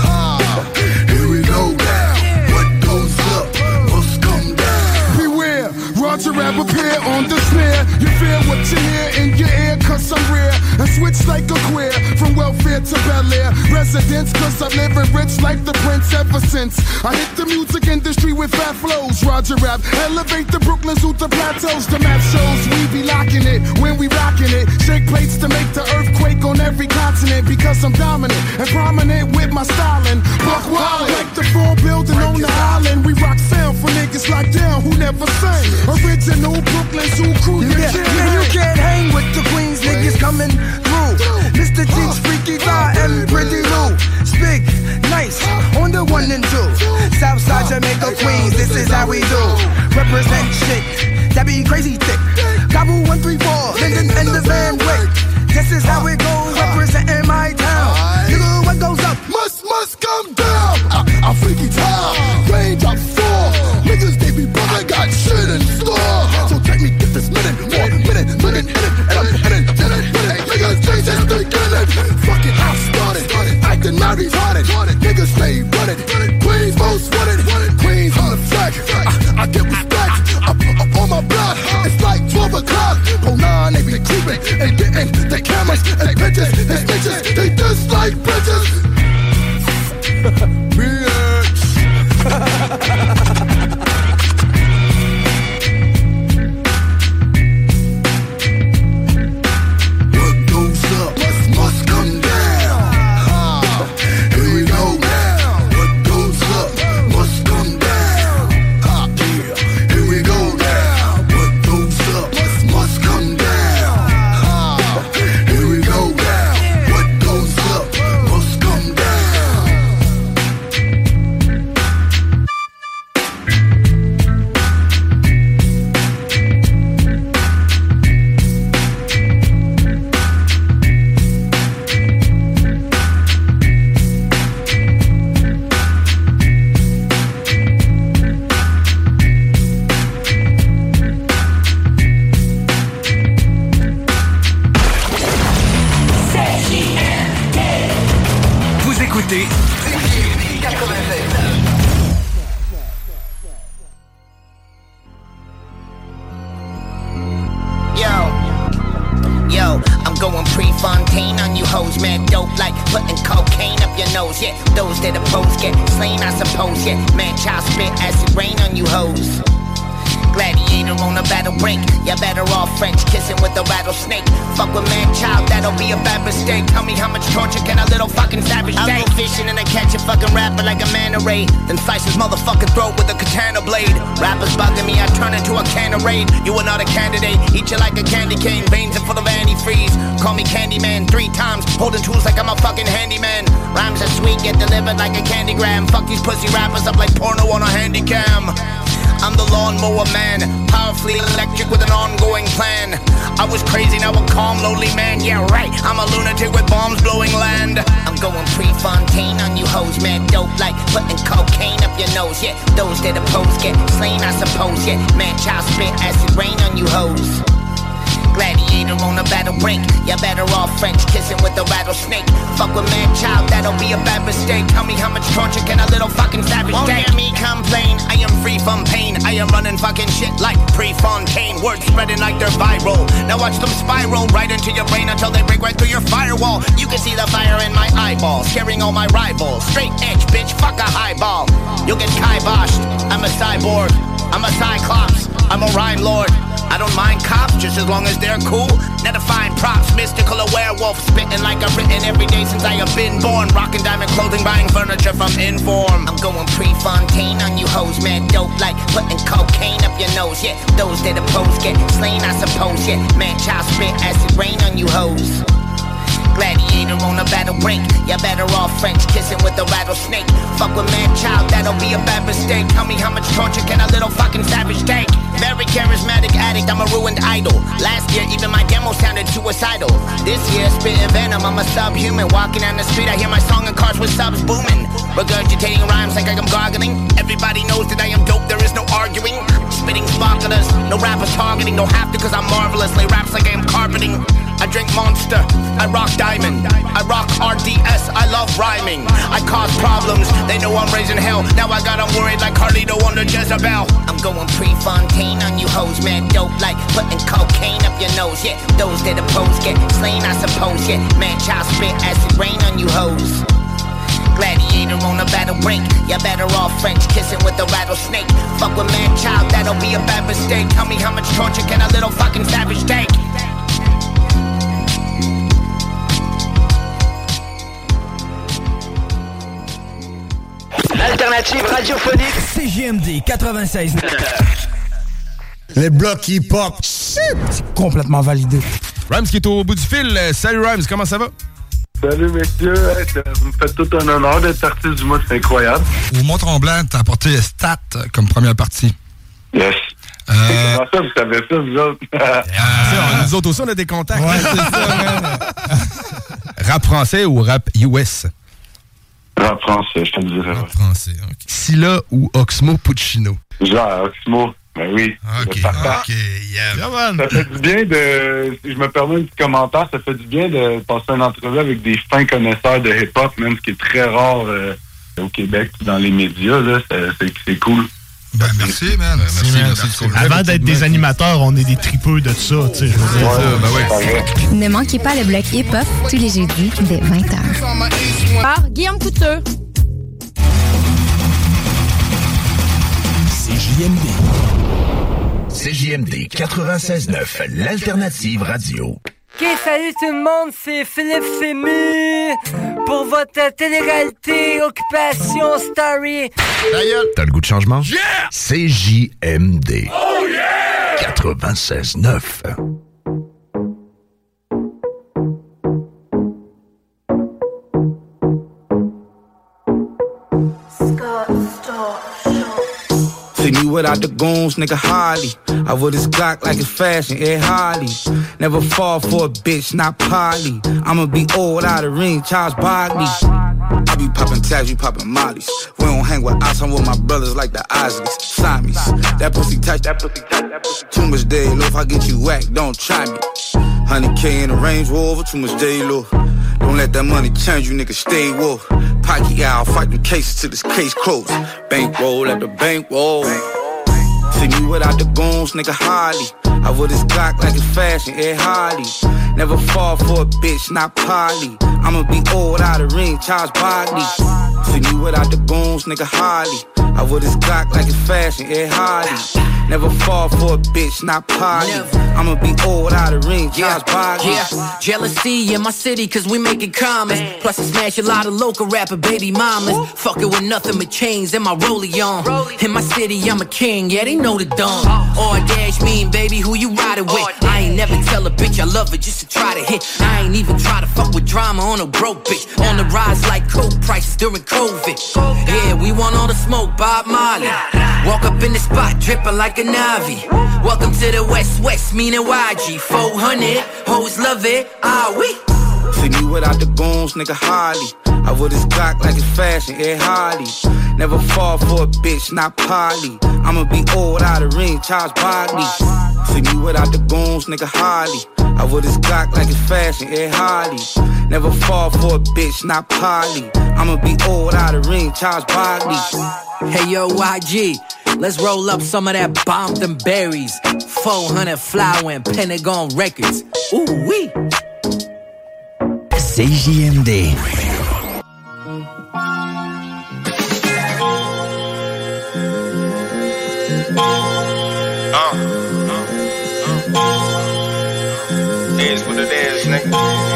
Uh, here we go now. What goes up must come down. Beware, Roger Rabbit appear on the snare. You fear what you hear in your ear, cause I'm rare. And switch like a queer, from welfare to Bel Air residence, cause I'm living rich like the prince ever since I hit the music industry with fat flows. Roger Rap, elevate the Brooklyn Zoo to plateaus. The map shows we be locking it when we rocking it. Shake plates to make the earthquake on every continent, because I'm dominant and prominent with my styling. Buck wild like the full building on the island. We rock sound for niggas locked down who never sang. Original Brooklyn Zoo crew, you yeah, can't yeah, hang. you can't hang with the Queens niggas coming through. Mister Cheeks, Freaky Guy, and Pretty Lou. Speak nice on the one and two. Southside Jamaica, Queens, this is how we do. Represent shit, that be crazy thick. Cabo one three four, Linden and the Van Wyck. This is how it goes, representing my town. Nigga, what goes up must, must come down. I, I'm Freaky Town, range up four. Niggas, they be brother, got shit in store. So take me, get this minute, more minute, minute, in it, and I'm in it, in it, in it. Niggas, change this beginning. Fucking I started, acting mad retarded. Niggas stay running, Queens most wanted, Queens on the flag. I, I get respect, up, up on my block. It's like twelve o'clock, oh nine, they be creeping and getting the cameras and bitches, and bitches, they just like bitches. Bitch. break. You better off French kissing with a rattlesnake. Fuck with man child, that'll be a bad mistake. Tell me how much torture can a little fucking savage take? I go fishing and I catch a fucking rapper like a manta ray, then slice his motherfucking throat with a katana blade. Rappers bugging me, I turn into a can of raid. You are not a candidate, eat you like a candy cane. Veins are full of antifreeze, call me Candyman. Three times, holding tools like I'm a fucking handyman. Rhymes are sweet, get delivered like a candygram. Fuck these pussy rappers up like porno on a handy cam. I'm the lawnmower man, powerfully electric with an ongoing plan. I was crazy, now a calm, lonely man. Yeah, right, I'm a lunatic with bombs blowing land. I'm going Prefontaine on you hoes, man. Dope like putting cocaine up your nose. Yeah, those that oppose get slain, I suppose. Yeah, man, child spit acid rain on you hoes. Gladiator on a battle break. You better off French kissing with a rattlesnake. Fuck with man child, that'll be a bad mistake. Tell me how much torture can a little fucking savage Won't take? Won't hear me complain, I am free from pain. I am running fucking shit like Prefontaine. Words spreading like they're viral. Now watch them spiral right into your brain until they break right through your firewall. You can see the fire in my eyeball, scaring all my rivals. Straight edge, bitch, fuck a highball. You'll get kiboshed, I'm a cyborg, I'm a cyclops, I'm a rhyme lord. I don't mind cops, just as long as they're cool. Now to find props, mystical a werewolf. Spitting like I've written every day since I have been born. Rocking diamond clothing, buying furniture from Inform. I'm going Prefontaine on you hoes, man. Dope like putting cocaine up your nose. Yeah, those that oppose get slain, I suppose. Yeah, man, child spit acid rain on you hoes. Gladiator on a battle break. You better off French kissing with a rattlesnake. Fuck with man child, that'll be a bad mistake. Tell me how much torture can a little fucking savage take? Very charismatic addict, I'm a ruined idol. Last year even my demo sounded suicidal. This year spitting venom, I'm a subhuman. Walking down the street I hear my song in cars with subs booming. Regurgitating rhymes like I'm gargling. Everybody knows that I am dope, there is no arguing. Spitting sparklers, no rappers targeting. No have to cause I'm marvelous, lay raps like I am carpeting. I drink Monster, I rock Diamond, I rock R D S, I love rhyming. I cause problems, they know I'm raising hell. Now I got them worried like Carlito under Jezebel. I'm going Prefontaine on you hoes, man. Dope like putting cocaine up your nose. Yeah, those that oppose get slain, I suppose. Yeah, man, child spit acid rain on you hoes. Gladiator on a battle break. You better off French kissing with a rattlesnake. Fuck with man child, that'll be a bad mistake. Tell me how much torture can a little fucking savage take? L'alternative radiophonique C J M D quatre-vingt-seize neuf. Les blocs hip-hop, c'est complètement validé. Rhymes qui est au bout du fil. Salut Rhymes, comment ça va? Salut messieurs, vous me faites tout un honneur d'être artiste du mois, c'est incroyable. Au Mont-Tremblant, t'as apporté Stat comme première partie. Yes. Euh... Comment ça, vous savez ça, vous autres? euh, nous autres aussi, on a des contacts. Ouais, c'est ça, man. Rap français ou rap U S? Rap français, je te dirais. Rap français, ok. Scylla ou Oxmo Puccino? Genre, Oxmo, ben oui. Ok, ok, yeah. yeah ça fait du bien de... Si je me permets un petit commentaire, ça fait du bien de passer une entrevue avec des fins connaisseurs de hip-hop, même ce qui est très rare euh, au Québec, dans les médias, là, c'est, c'est, c'est cool. Ben merci, man. Merci, merci, merci, merci, merci. Avant d'être des animateurs, on est des tripeux de ça, tu sais, je veux dire. Ouais, ça, ben ouais. Ne manquez pas le bloc hip-hop tous les jeudis dès vingt heures. Par Guillaume Couture. C J M D. C J M D quatre-vingt-seize neuf, l'alternative radio. Ok, salut tout le monde, c'est Philippe Fému pour votre télé-réalité Occupation Story. T'as le goût de changement? Yeah! C J M D. Oh yeah! quatre-vingt-seize neuf. See me without the goons, nigga, Harley. I wear this Glock like it's fashion, Ed Harley. Never fall for a bitch, not Polly. I'ma be old out of ring, Charles Barkley. I be poppin' tags, you poppin' mollies. We don't hang with us, I'm with my brothers like the Isleys. Siamese, that pussy tight, that pussy tight, that pussy tight. Too much J-Lo, if I get you whacked, don't try me. one hundred K in the Range Rover, too much J-Lo. Don't let that money change you, nigga, stay woke. Pocky out, fight them cases till this case closed. Bankroll at the bankroll. See me without the goons, nigga, Harley. I wear this Glock like it's fashion, Ed Harley. Never fall for a bitch, not Polly. I'ma be old out of ring, Charles Barkley. See me without the goons, nigga, Harley. I wear this Glock like it's fashion, Ed Harley. Never fall for a bitch, not Polly. I'ma be old out of ring, Charles Barkley. Yeah, jealousy in my city, cause we make it common. Plus I smash a lot of local rapper baby mamas. Fuckin' with nothing but chains and my rollie on. In my city, I'm a king, yeah, they know the dawn. Or dash mean, baby, who you riding with? I ain't never tell a bitch I love her just to try to hit. I ain't even try to fuck with drama on a broke bitch. On the rise like coke prices during COVID. Yeah, we want all the smoke, Bob Marley. Walk up in the spot, drippin' like a Navi. Welcome to the West West, meaning Y G. four hundred, hoes love it, ah we. See me without the goons, nigga Harley. I wear this Glock like it's fashion, Ed Harley. Never fall for a bitch, not Polly. I'ma be old out of ring, Charles Barkley. See me without the goons, nigga Harley. I wear this Glock like it's fashion, Ed Harley. Never fall for a bitch, not Polly. I'ma be old out of ring, Charles Barkley. Hey yo, Y G, let's roll up some of that Bompton berries. four hundred flower and Pentagon Records. Ooh wee. C J M D. Uh, uh, uh. It is what it is, nigga.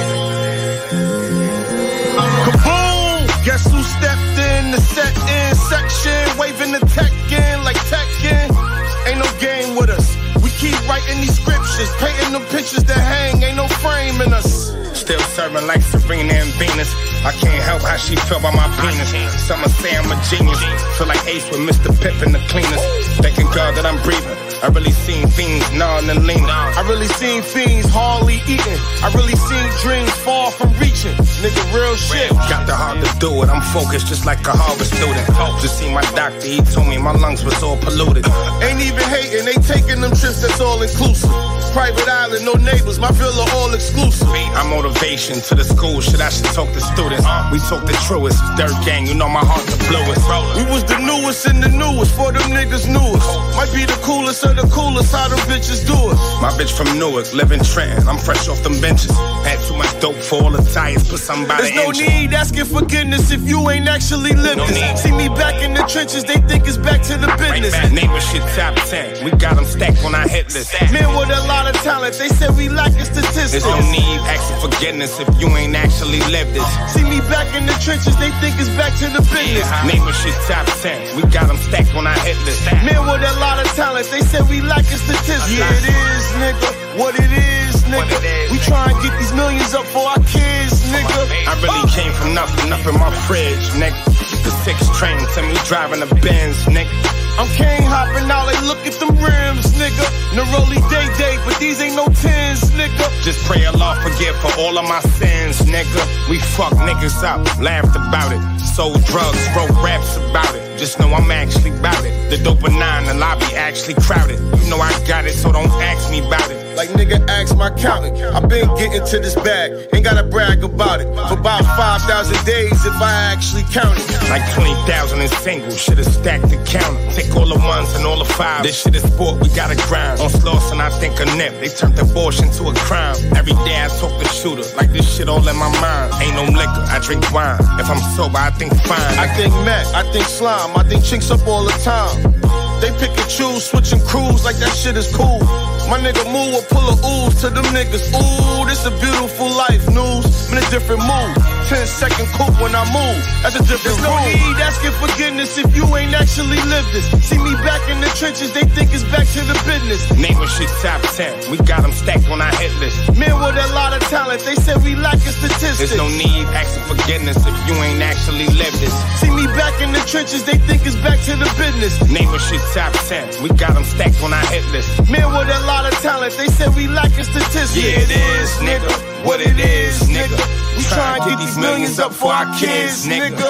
Kaboom! Guess who stepped in the set-in section, waving the tech in like Tekken? Ain't no game with us. We keep writing these scriptures, painting them pictures that hang, ain't no frame in us. Still serving like Serena and Venus. I can't help how she feel by my penis. Some say I'm a genius. Feel like Ace with Mister Pippin, the cleanest. Thanking God that I'm breathing. I really seen fiends gnawing and leaning. I really seen fiends hardly eating. I really seen dreams fall from reaching. Nigga, real shit. Got the heart to do it. I'm focused just like a Harvard student. Just seen my doctor. He told me my lungs was all polluted. Ain't even hating. They taking them trips that's all inclusive. Private island, no neighbors. My villa all exclusive. I'm motivation to the school. Shit, I should talk to students. We talk the truest. Dirt gang, you know my heart the bluest. We was the newest and the newest. For them niggas newest. Might be the coolest of the coolest. How them bitches do it. My bitch from Newark, live in Trenton. I'm fresh off them benches. Had too much dope for all the tires. Put somebody in. There's no need asking forgiveness if you ain't actually lived no this. See me back in the trenches. They think it's back to the business. Right, neighbor shit top ten. We got them stacked on our hit list. Men with a lot of talent. They said we lacking statistics. There's no need asking forgiveness if you ain't actually lived this. See me back in the trenches, they think it's back to the business. Yeah, neighbor shit top ten. We got them stacked on our hit list. Men with a lot of talent, they said we lacking statistics. Yeah, it is, nigga. What it is, nigga. It is, we try and get these millions up for our kids, nigga. I really uh. came from nothing, up in my fridge, nigga. The six train to me driving a Benz, nigga. I'm cane hopping out, like look at them rims, nigga. Neroli day day, but these ain't no tens, nigga. Just pray Allah forgive for all of my sins, nigga. We fuck niggas up, laughed about it. Sold drugs, wrote raps about it. Just know I'm actually about it. The dope and nine, the lobby actually crowded. You know I got it, so don't ask me about it. Like nigga, ask my accountant. I been getting to this bag, ain't gotta brag about it. For about five thousand days if I actually count it. Like twenty thousand in singles, should've stacked the counter. Take all the ones and all the fives. This shit is sport, we gotta grind. On Slauson, I think a nip. They turned abortion to a crime. Every day I talk to shooter, like this shit all in my mind. Ain't no liquor, I drink wine. If I'm sober, I think fine. I think Mac, I think slime, I think chinks up all the time. They pick and choose, switching crews like that shit is cool. My nigga Moo will pull a ooze to them niggas. Ooh, this a beautiful life, news. I'm in a different mood. ten second coupe when I move. That's a different There's no room. Need asking forgiveness if you ain't actually lived this. See me back in the trenches, they think it's back to the business. Name a shit top ten. We got them stacked on our hit list. Men with a lot of talent, they said we lacking statistics. There's no need asking forgiveness if you ain't actually lived this. See me back in the trenches, they think it's back to the business. Name a shit top ten. We got them stacked on our hit list. Men with a lot of talent, they said we lacking statistics. Yeah, it is, nigga. What it is, nigga. We try and get these millions up for our kids, nigga.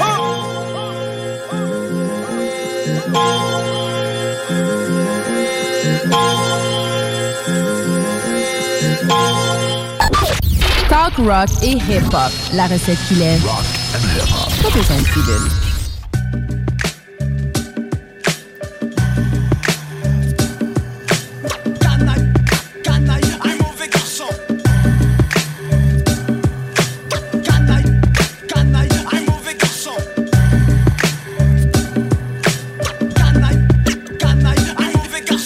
Talk rock et hip-hop. La recette qui lève. Rock and hip-hop. Pas besoin de pilule. Got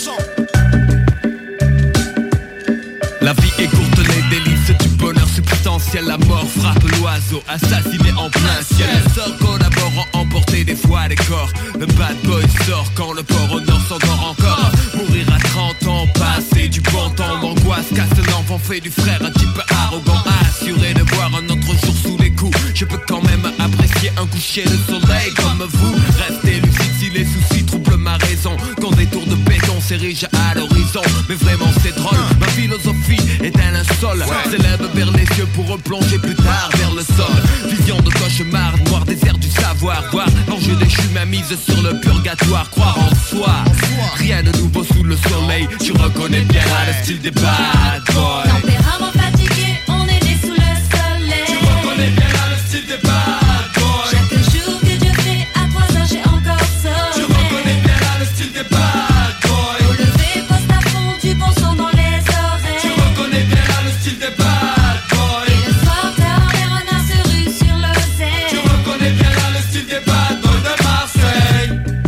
oiseaux assassinés en plein ciel. Les sorts collaborant emporter des fois les corps. Le bad boy sort quand le port au nord s'endort encore. Mourir à trente ans, passer du bon temps. L'angoisse casse l'enfant, fait du frère un type arrogant. Assuré de voir un autre jour sous les coups. Je peux quand même apprécier un coucher de soleil comme vous. Restez lucide si les soucis troublent ma raison. Quand des tours de béton s'érigent à l'horizon. Mais vraiment c'est drôle, ma philosophie est un linceul. S'élève vers les cieux pour replonger plus tard vers le sol. Vision de cauchemar, noir désert du savoir. Voir l'enjeu déchu, ma mise sur le purgatoire. Croire en soi, rien de nouveau sous le soleil. Tu reconnais bien le style des bad boys. Tempérament fatigué, on est né sous le soleil. Tu reconnais bien le style des bad boys. Chaque jour que Dieu fait, à trois heures j'ai encore sommeil. Tu reconnais bien le style des bad boys. Au lever, poste à fond, du bon son dans les oreilles. Tu reconnais bien le style des bad boys. Et le soir tard, les renards se ruent sur l'oseille. Tu reconnais bien le style des bad boys de Marseille.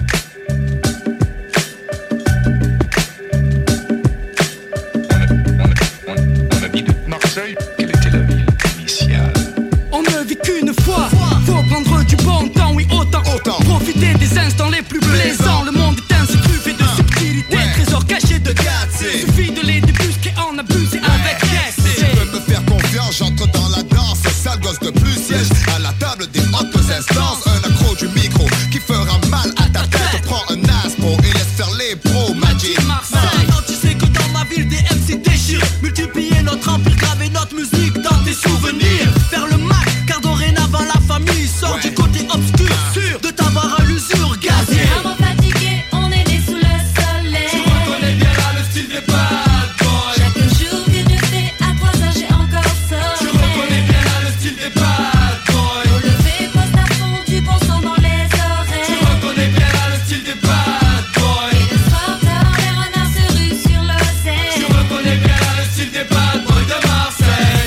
On a dit de Marseille, quelle était la ville initiale? On ne vit qu'une fois, faut prendre du bon temps, oui autant, autant. Profiter des instants les plus plaisants. Le monde est ainsi truffé de subtilité, trésors cachés de gâteaux. Suffit de les débusquer, en abuser avec Si tu peux me faire confiance, j'entre dans la danse. Sale gosse de plus siège à la table des hautes instances. Un accro du micro qui fera mal à ta tête. Prends un aspro et laisse faire les pros. Magic Marseille, non, tu sais que dans ma ville des M C déchirent. Multiplier notre empire, graver notre musique dans tes souvenirs. Faire le max, car dorénavant la famille sort du côté obscur. Sûr de t'avoir à l'usure gazier. Tempérament fatigué, on est né sous le soleil. Tu reconnais bien le style des bad boys. Chaque jour que Dieu fait, à trois heures j'ai encore sommeil. Tu reconnais bien le style des bad boys. Au lever, poste à fond, du bon son dans les oreilles. Tu reconnais bien le style des bad boys. Et le soir tard, les renards se ruent sur l'oseille. Tu reconnais bien le style des bad boys de Marseille.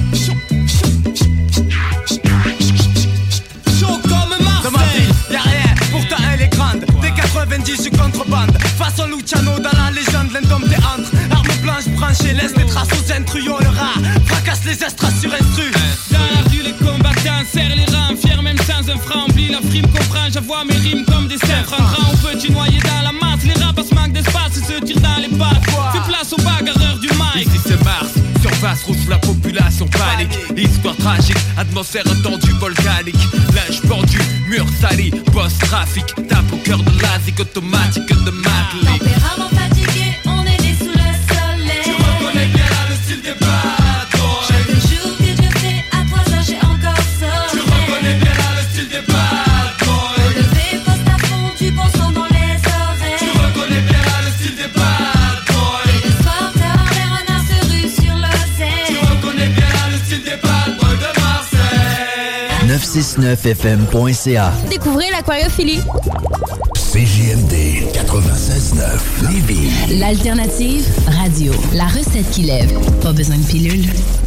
Chaud comme Marseille. Dans ma ville, y'a rien, pourtant elle est grande. Des quatre-vingt-dix, je contrebande. Façon Luciano dans la légende, l'indomptéantre. Arme blanche branchée, laisse les traces aux intrus. Oh le rat, fracasse les estras sur instru. Dans la rue, les combattants serrent les rangs. Fiers même sans un franc, oublie la frime, comprends. J'avoue mes rimes comme des sèvres. En grand, on peut tu noyer dans la masse. Les rapaces manquent d'espace et se tirent dans les pattes. Fais place aux bagarreurs du mic. Ici c'est Mars, surface rouge, la population panique. Histoire tragique, atmosphère tendue, volcanique. Linge pendu, mur sali, boss trafic. Tape au cœur de l'asique automatique de Madeleine. Tempérament fatigué, on est né sous le soleil. Tu reconnais bien le style des bad boys. Chaque jour que Dieu fait, à trois heures j'ai encore sommeil. Tu reconnais bien le style des bad boys. Au lever, poste à fond, du bon son dans les oreilles. Tu reconnais bien le style des bad boys. Et le soir tard, les renards se ruent sur l'oseille. Tu reconnais bien le style des bad boys de Marseille. neuf cent soixante-neuf F M point C A. Découvrez l'aquariophilie. C J M D quatre-vingt-seize neuf Lévis. L'alternative radio. La recette qui lève. Pas besoin de pilule.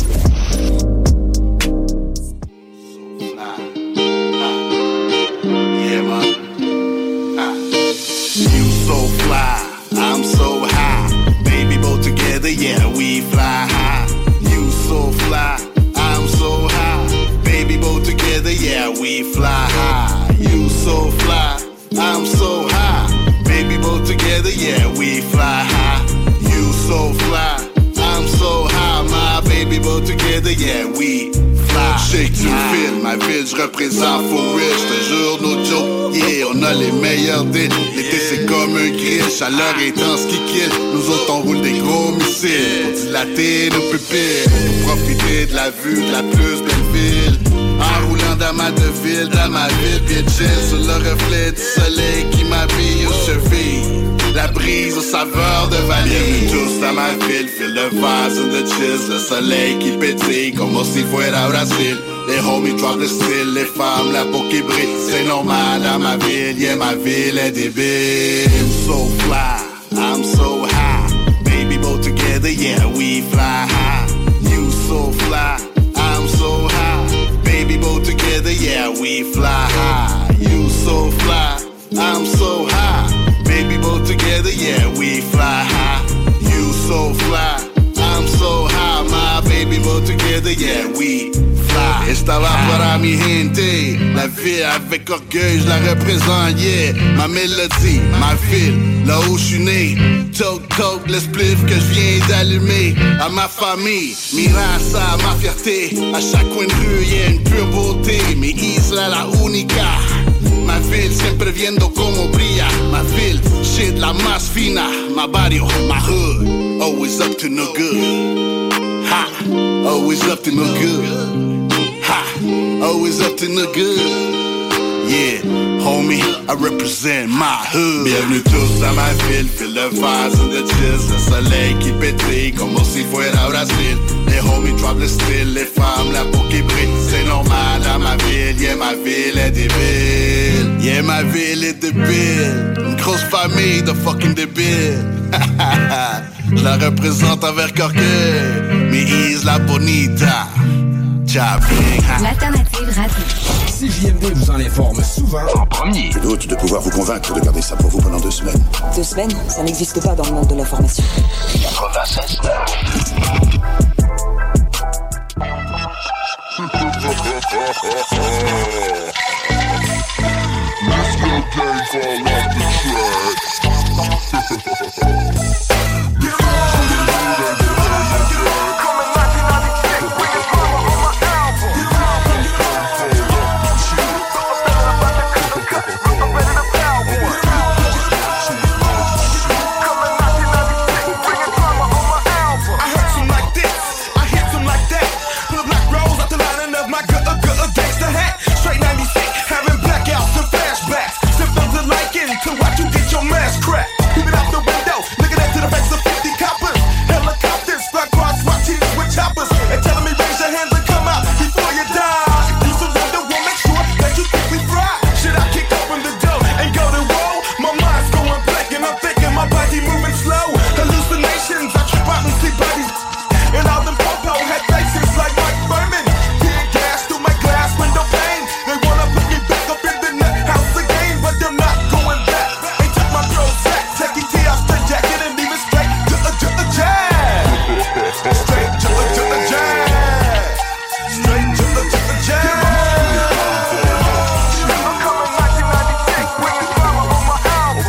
Yeah, man. Ah. You so fly, I'm so high. Baby, both together, yeah, we fly high. You so fly, I'm so high. Baby, both together, yeah, we fly high. You so fly, I'm so high. Baby, both together, yeah, we fly high. You so fly, I'm so high. My baby, both together, yeah, we fly. Shake du fil, ma ville, je représente for real. J'te jure, no joke, yeah, on a les meilleurs deals. L'été, c'est comme un grill, chaleur intense qui kill. Nous autres, on roule des gros missiles pour dilater nos pupilles, pour profiter de la vue de la plus belle ville. En roulant dans ma deville, dans ma ville, bien chill sur le reflet du soleil qui m'habille aux chevilles. La brise aux saveurs de vanille. Tous dans ma ville, feel the vibes and the chills. Le soleil qui pétille comme si fuera Brasil. Les homies drop the style, les femmes, la peau qui brille. C'est normal dans ma ville, yeah, ma ville est débile. So fly, I'm so high. Baby, both together, yeah, we fly high. You so fly, I'm so high. Baby, both together, yeah, we fly high. You so fly, I'm so high. Baby, both together, yeah, we fly high. You so fly, I'm so high. My baby baby, both together, yeah, we fly. Estaba para mi gente, la vie avec orgueil, je la représente, yeah. Ma mélodie, ma ville, là où je suis né. Toke, toke, le spliff que je viens d'allumer. À ma famille, mi raza, ma fierté. À chaque coin de rue, y'a une pure beauté. Mi isla, la única. Ma ville, siempre viendo como brilla. Ma ville, shit, la más fina. My barrio, my hood, always up to no good. Ha, always up to no good. Ha, always up to no good. Yeah, homie, I represent my hood. Bienvenue tous à ma ville, feel the vibes and the chills. Le soleil qui pétille comme si fuera Brasil. Les homies drop le style, les femmes, la peau qui brille. C'est normal à ma ville, yeah, ma ville est débile. Yeah, ma ville est débile. Une grosse famille de fucking débiles. Je la représente avec orgueil. Mi isla bonita. L'alternative radio. C J M D vous en informe souvent en premier. Je doute de pouvoir vous convaincre de garder ça pour vous pendant deux semaines. Deux semaines, ça n'existe pas dans le monde de l'information. quatre-vingt-seize to watch you get your mask cracked. Peeping out the window, looking into the face of fifty coppers. Helicopters, black cross, SWAT teams with choppers. And telling me raise your hands and come out before you die. If you surrender, we'll make sure that you think we fry. Should I kick open the door and go to war? My mind's going blank and I'm thinking my body moving slow. Hallucinations, I trip out and see bodies. And all them popo had faces like Mike Furman. Tear gas through my glass window pane. They wanna put me back up in the net house again, but they're not going back. They took my throat sack, take E T off the jacket and leave it straight to a to a jazz. Straight to a to a jazz. Straight to a to a jazz. I'm coming nineteen ninety-six with the drama on my album.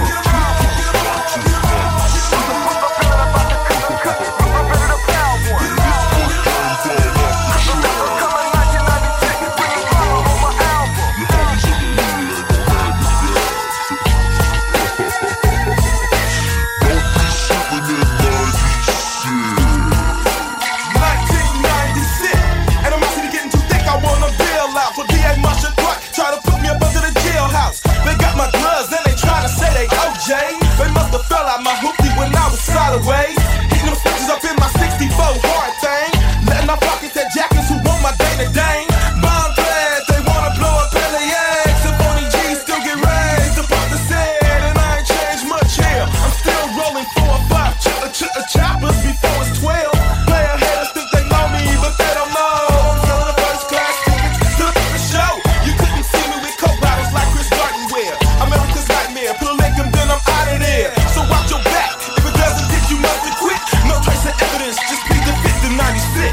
nineteen ninety-six, animosity getting too thick, I wanna bail out. For D A Marshall Clark, try to put me up under the jailhouse. They got my gloves and they try to say they O J. They must have fell out my hoopty when I was sideways. Hitting them switches up in my sixty-four hard thing. Letting my pockets that jackets who want my Dana Dane. Bomb threads, they wanna blow up L A X. If only G still get raised above the set. And I ain't changed much here. I'm still rolling four or five ch- ch- ch- choppers before it's twelve. Player haters think they know me, but they don't know. I'm selling the first class tickets to the show. You couldn't see me with coke bottles like Chris Darden wear. America's nightmare, put a lick and then I'm out of there. So watch your back. If it doesn't hit, you must have quit. No trace of evidence, just plead the fifth to ninety-six.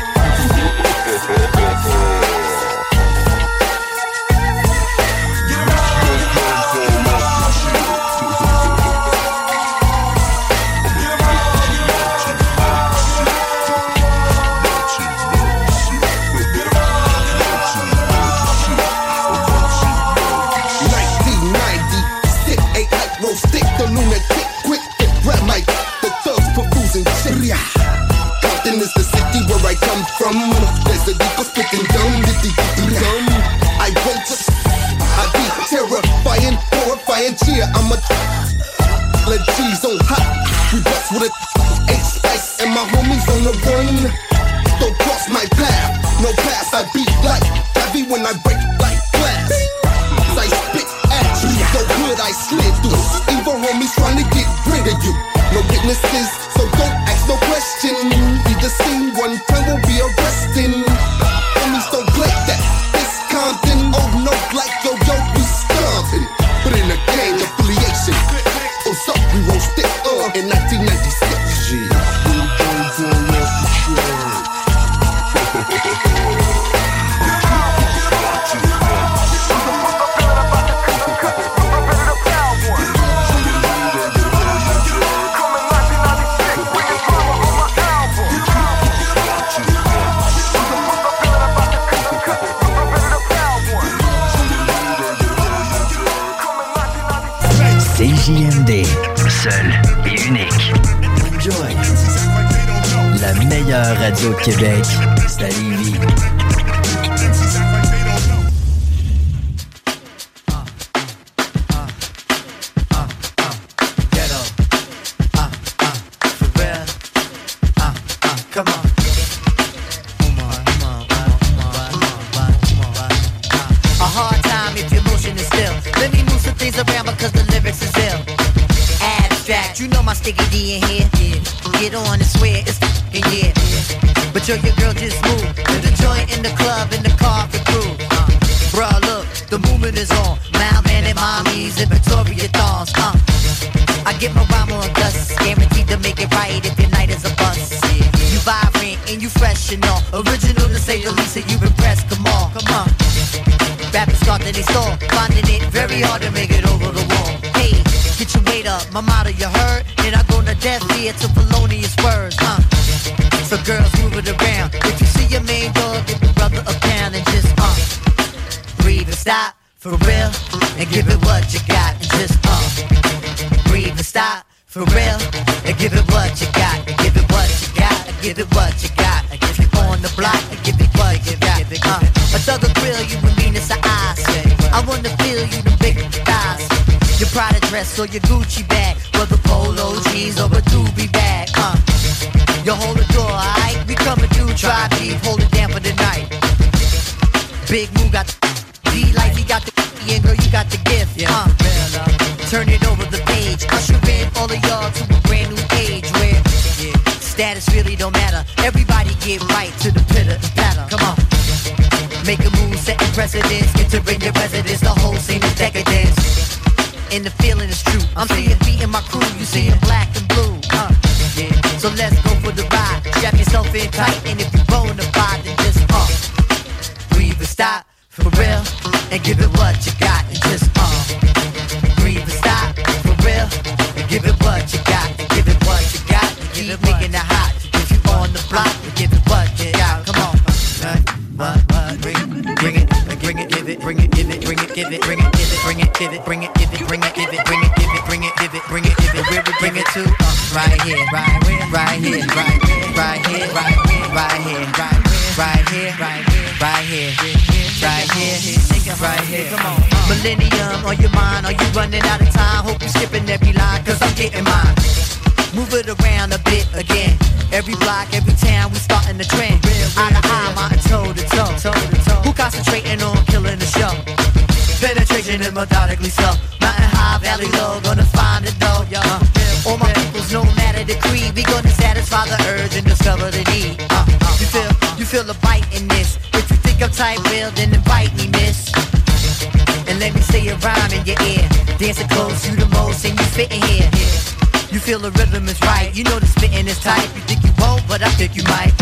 nineteen ninety-six, a hype roll stick, the lunatic, quick to grab my the thugs for fools and shit. Compton is the city where I come from. There's a deeper spitting dumb, ditty ditty dumb. I won't just, I be terrifying, horrifying, cheer. I'm a let G's on hot. We bust with a eight spice and my homies on the run. Don't cross my path, no pass. I beat like heavy when I break like glass. I spit at you, so good I slid through. Evil homies trying to get rid of you. No witnesses, so don't ask no question. Be the scene, one time we'll be arresting. Homies don't play that. This Compton, oh no, like yo yo, we stomping. But in a gang affiliation, oh so we roast it uh, in nineteen ninety-six. et unique. Enjoy. La meilleure radio de Québec, c'est à Lévis. Come on. A hard time if your motion is still. Let me move some things around because the lyrics is ill. Abstract, you know my sticky D in here. Yeah. Get on and swear it's f***ing yeah. But yo, your girl just moved to the joint in the club in the car for crew. Uh, bruh, look, the movement is on. Malvan and mommies and Victoria thongs. Uh, I get my rhyme on dust, guaranteed to make it right if your night is a bust. Yeah. You vibrant and you fresh and all. Original to say the least, and you impressed. Come on, come on. Rappers start to they stall, finding it very hard to make it over the wall. Hey, get your weight up, my motto you heard. And I go to death here to felonious words, huh? So girls move it around. If you see your main dog, give your brother a pound and just uh breathe and stop for real, and give it what you got and just uh breathe and stop for real, and give it what you got, and give it what you got, and give it what you got, and if you're on the block, and give it what you got. Uh, a thug will grill you with meanness of eyes. I wanna feel you the big thighs. Your Prada dress or your Gucci bag, whether polo jeans or a doobie bag. Uh, you hold the door, alright? We coming through, try deep, hold it down for the night. Big Moo got the D-Life, he got the and girl, you got the gift. Uh, turn it over the page, usher in all of y'all to a brand new age where yeah, status really don't matter. Everybody get right to the pitter and patter. Come on. Make a move, setting precedence, entering your residence, the whole scene is decadence. And the feeling is true. I'm seeing beating my crew, you seeing black and blue. Uh, yeah. So let's go for the ride. Strap yourself in tight, and if you're bona fide, then just uh breathe and stop for real, and give it what you got, and just uh breathe and stop for real, and give it what you got, and give it what you got, and keep making it hot. If you on the block, and give it what you got. Come on. Uh, What, what, bring it, bring it, bring it, give it, bring it, give it, bring it, give it, bring it, give it, bring it, give it, bring it, give it, bring it, give it, bring it, give it, bring it, give it, bring it, give it, where we bring it to? Right here, right where, right here, right here, right here, right here, right here, right here, right here, right here, right here, right here. Come on, Millennium on your mind, are you running out of time? Hope you skipping every line, cause I'm getting mine. Move it around a bit again. Every block, every town, we starting the trend. Eye to eye, mountain toe to toe. Who concentrating on killing the show? Penetration is methodically so. Mountain high, valley low, gonna find the dough, yo. Uh, all my peoples, no matter the creed, we gonna satisfy the urge and discover the need. Uh, you feel, you feel the bite in this. If you think I'm tight, real, then invite me, miss. And let me say a rhyme in your ear. Dancing close, you the most, and you fit in here. You feel the rhythm is right. You know the spitting is tight. You think you won't, but I think you might.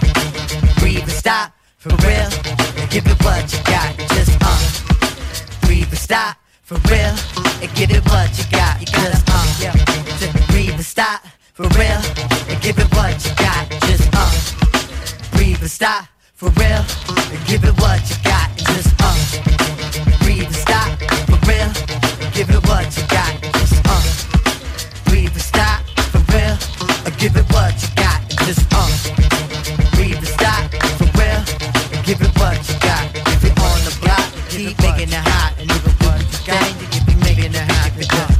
Uh, breathe and stop for real, and give it what you got. Just uh, breathe and stop for real, and give it what you got. You gotta uh, yeah. Just breathe and stop for real, and give it what you got. Just uh, breathe and stop for real, and give it what you got. Just uh, breathe and stop for real, and give it what you got. Just uh. Breathe and stop for real, or give it what you got, and just uh breathe and stop for real, and give it what you got. If you're on the block, keep making it hot, and if it's what you got, you keep making it hot. Just, uh.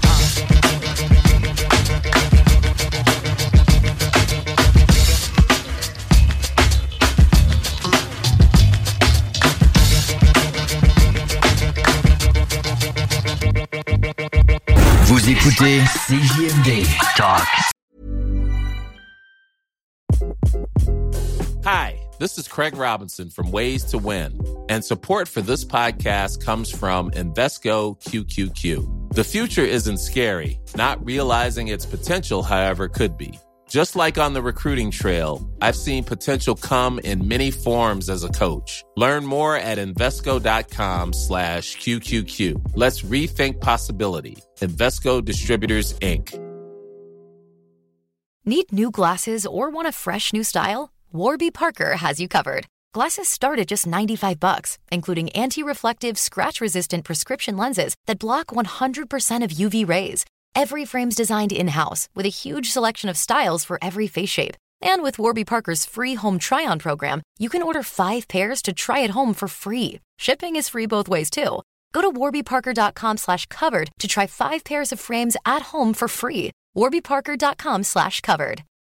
Vous écoutez C J M D Talk. Hi, this is Craig Robinson from Ways to Win, and support for this podcast comes from Invesco Q Q Q. The future isn't scary. Not realizing its potential, however, could be. Just like on the recruiting trail, I've seen potential come in many forms as a coach. Learn more at Invesco.com slash QQQ. Let's rethink possibility. Invesco Distributors, Incorporated. Need new glasses or want a fresh new style? Warby Parker has you covered. Glasses start at just ninety-five bucks, including anti-reflective, scratch-resistant prescription lenses that block one hundred percent of U V rays. Every frame's designed in-house with a huge selection of styles for every face shape. And with Warby Parker's free home try-on program, you can order five pairs to try at home for free. Shipping is free both ways, too. Go to warbyparker.com slash covered to try five pairs of frames at home for free. warbyparker.com slash covered.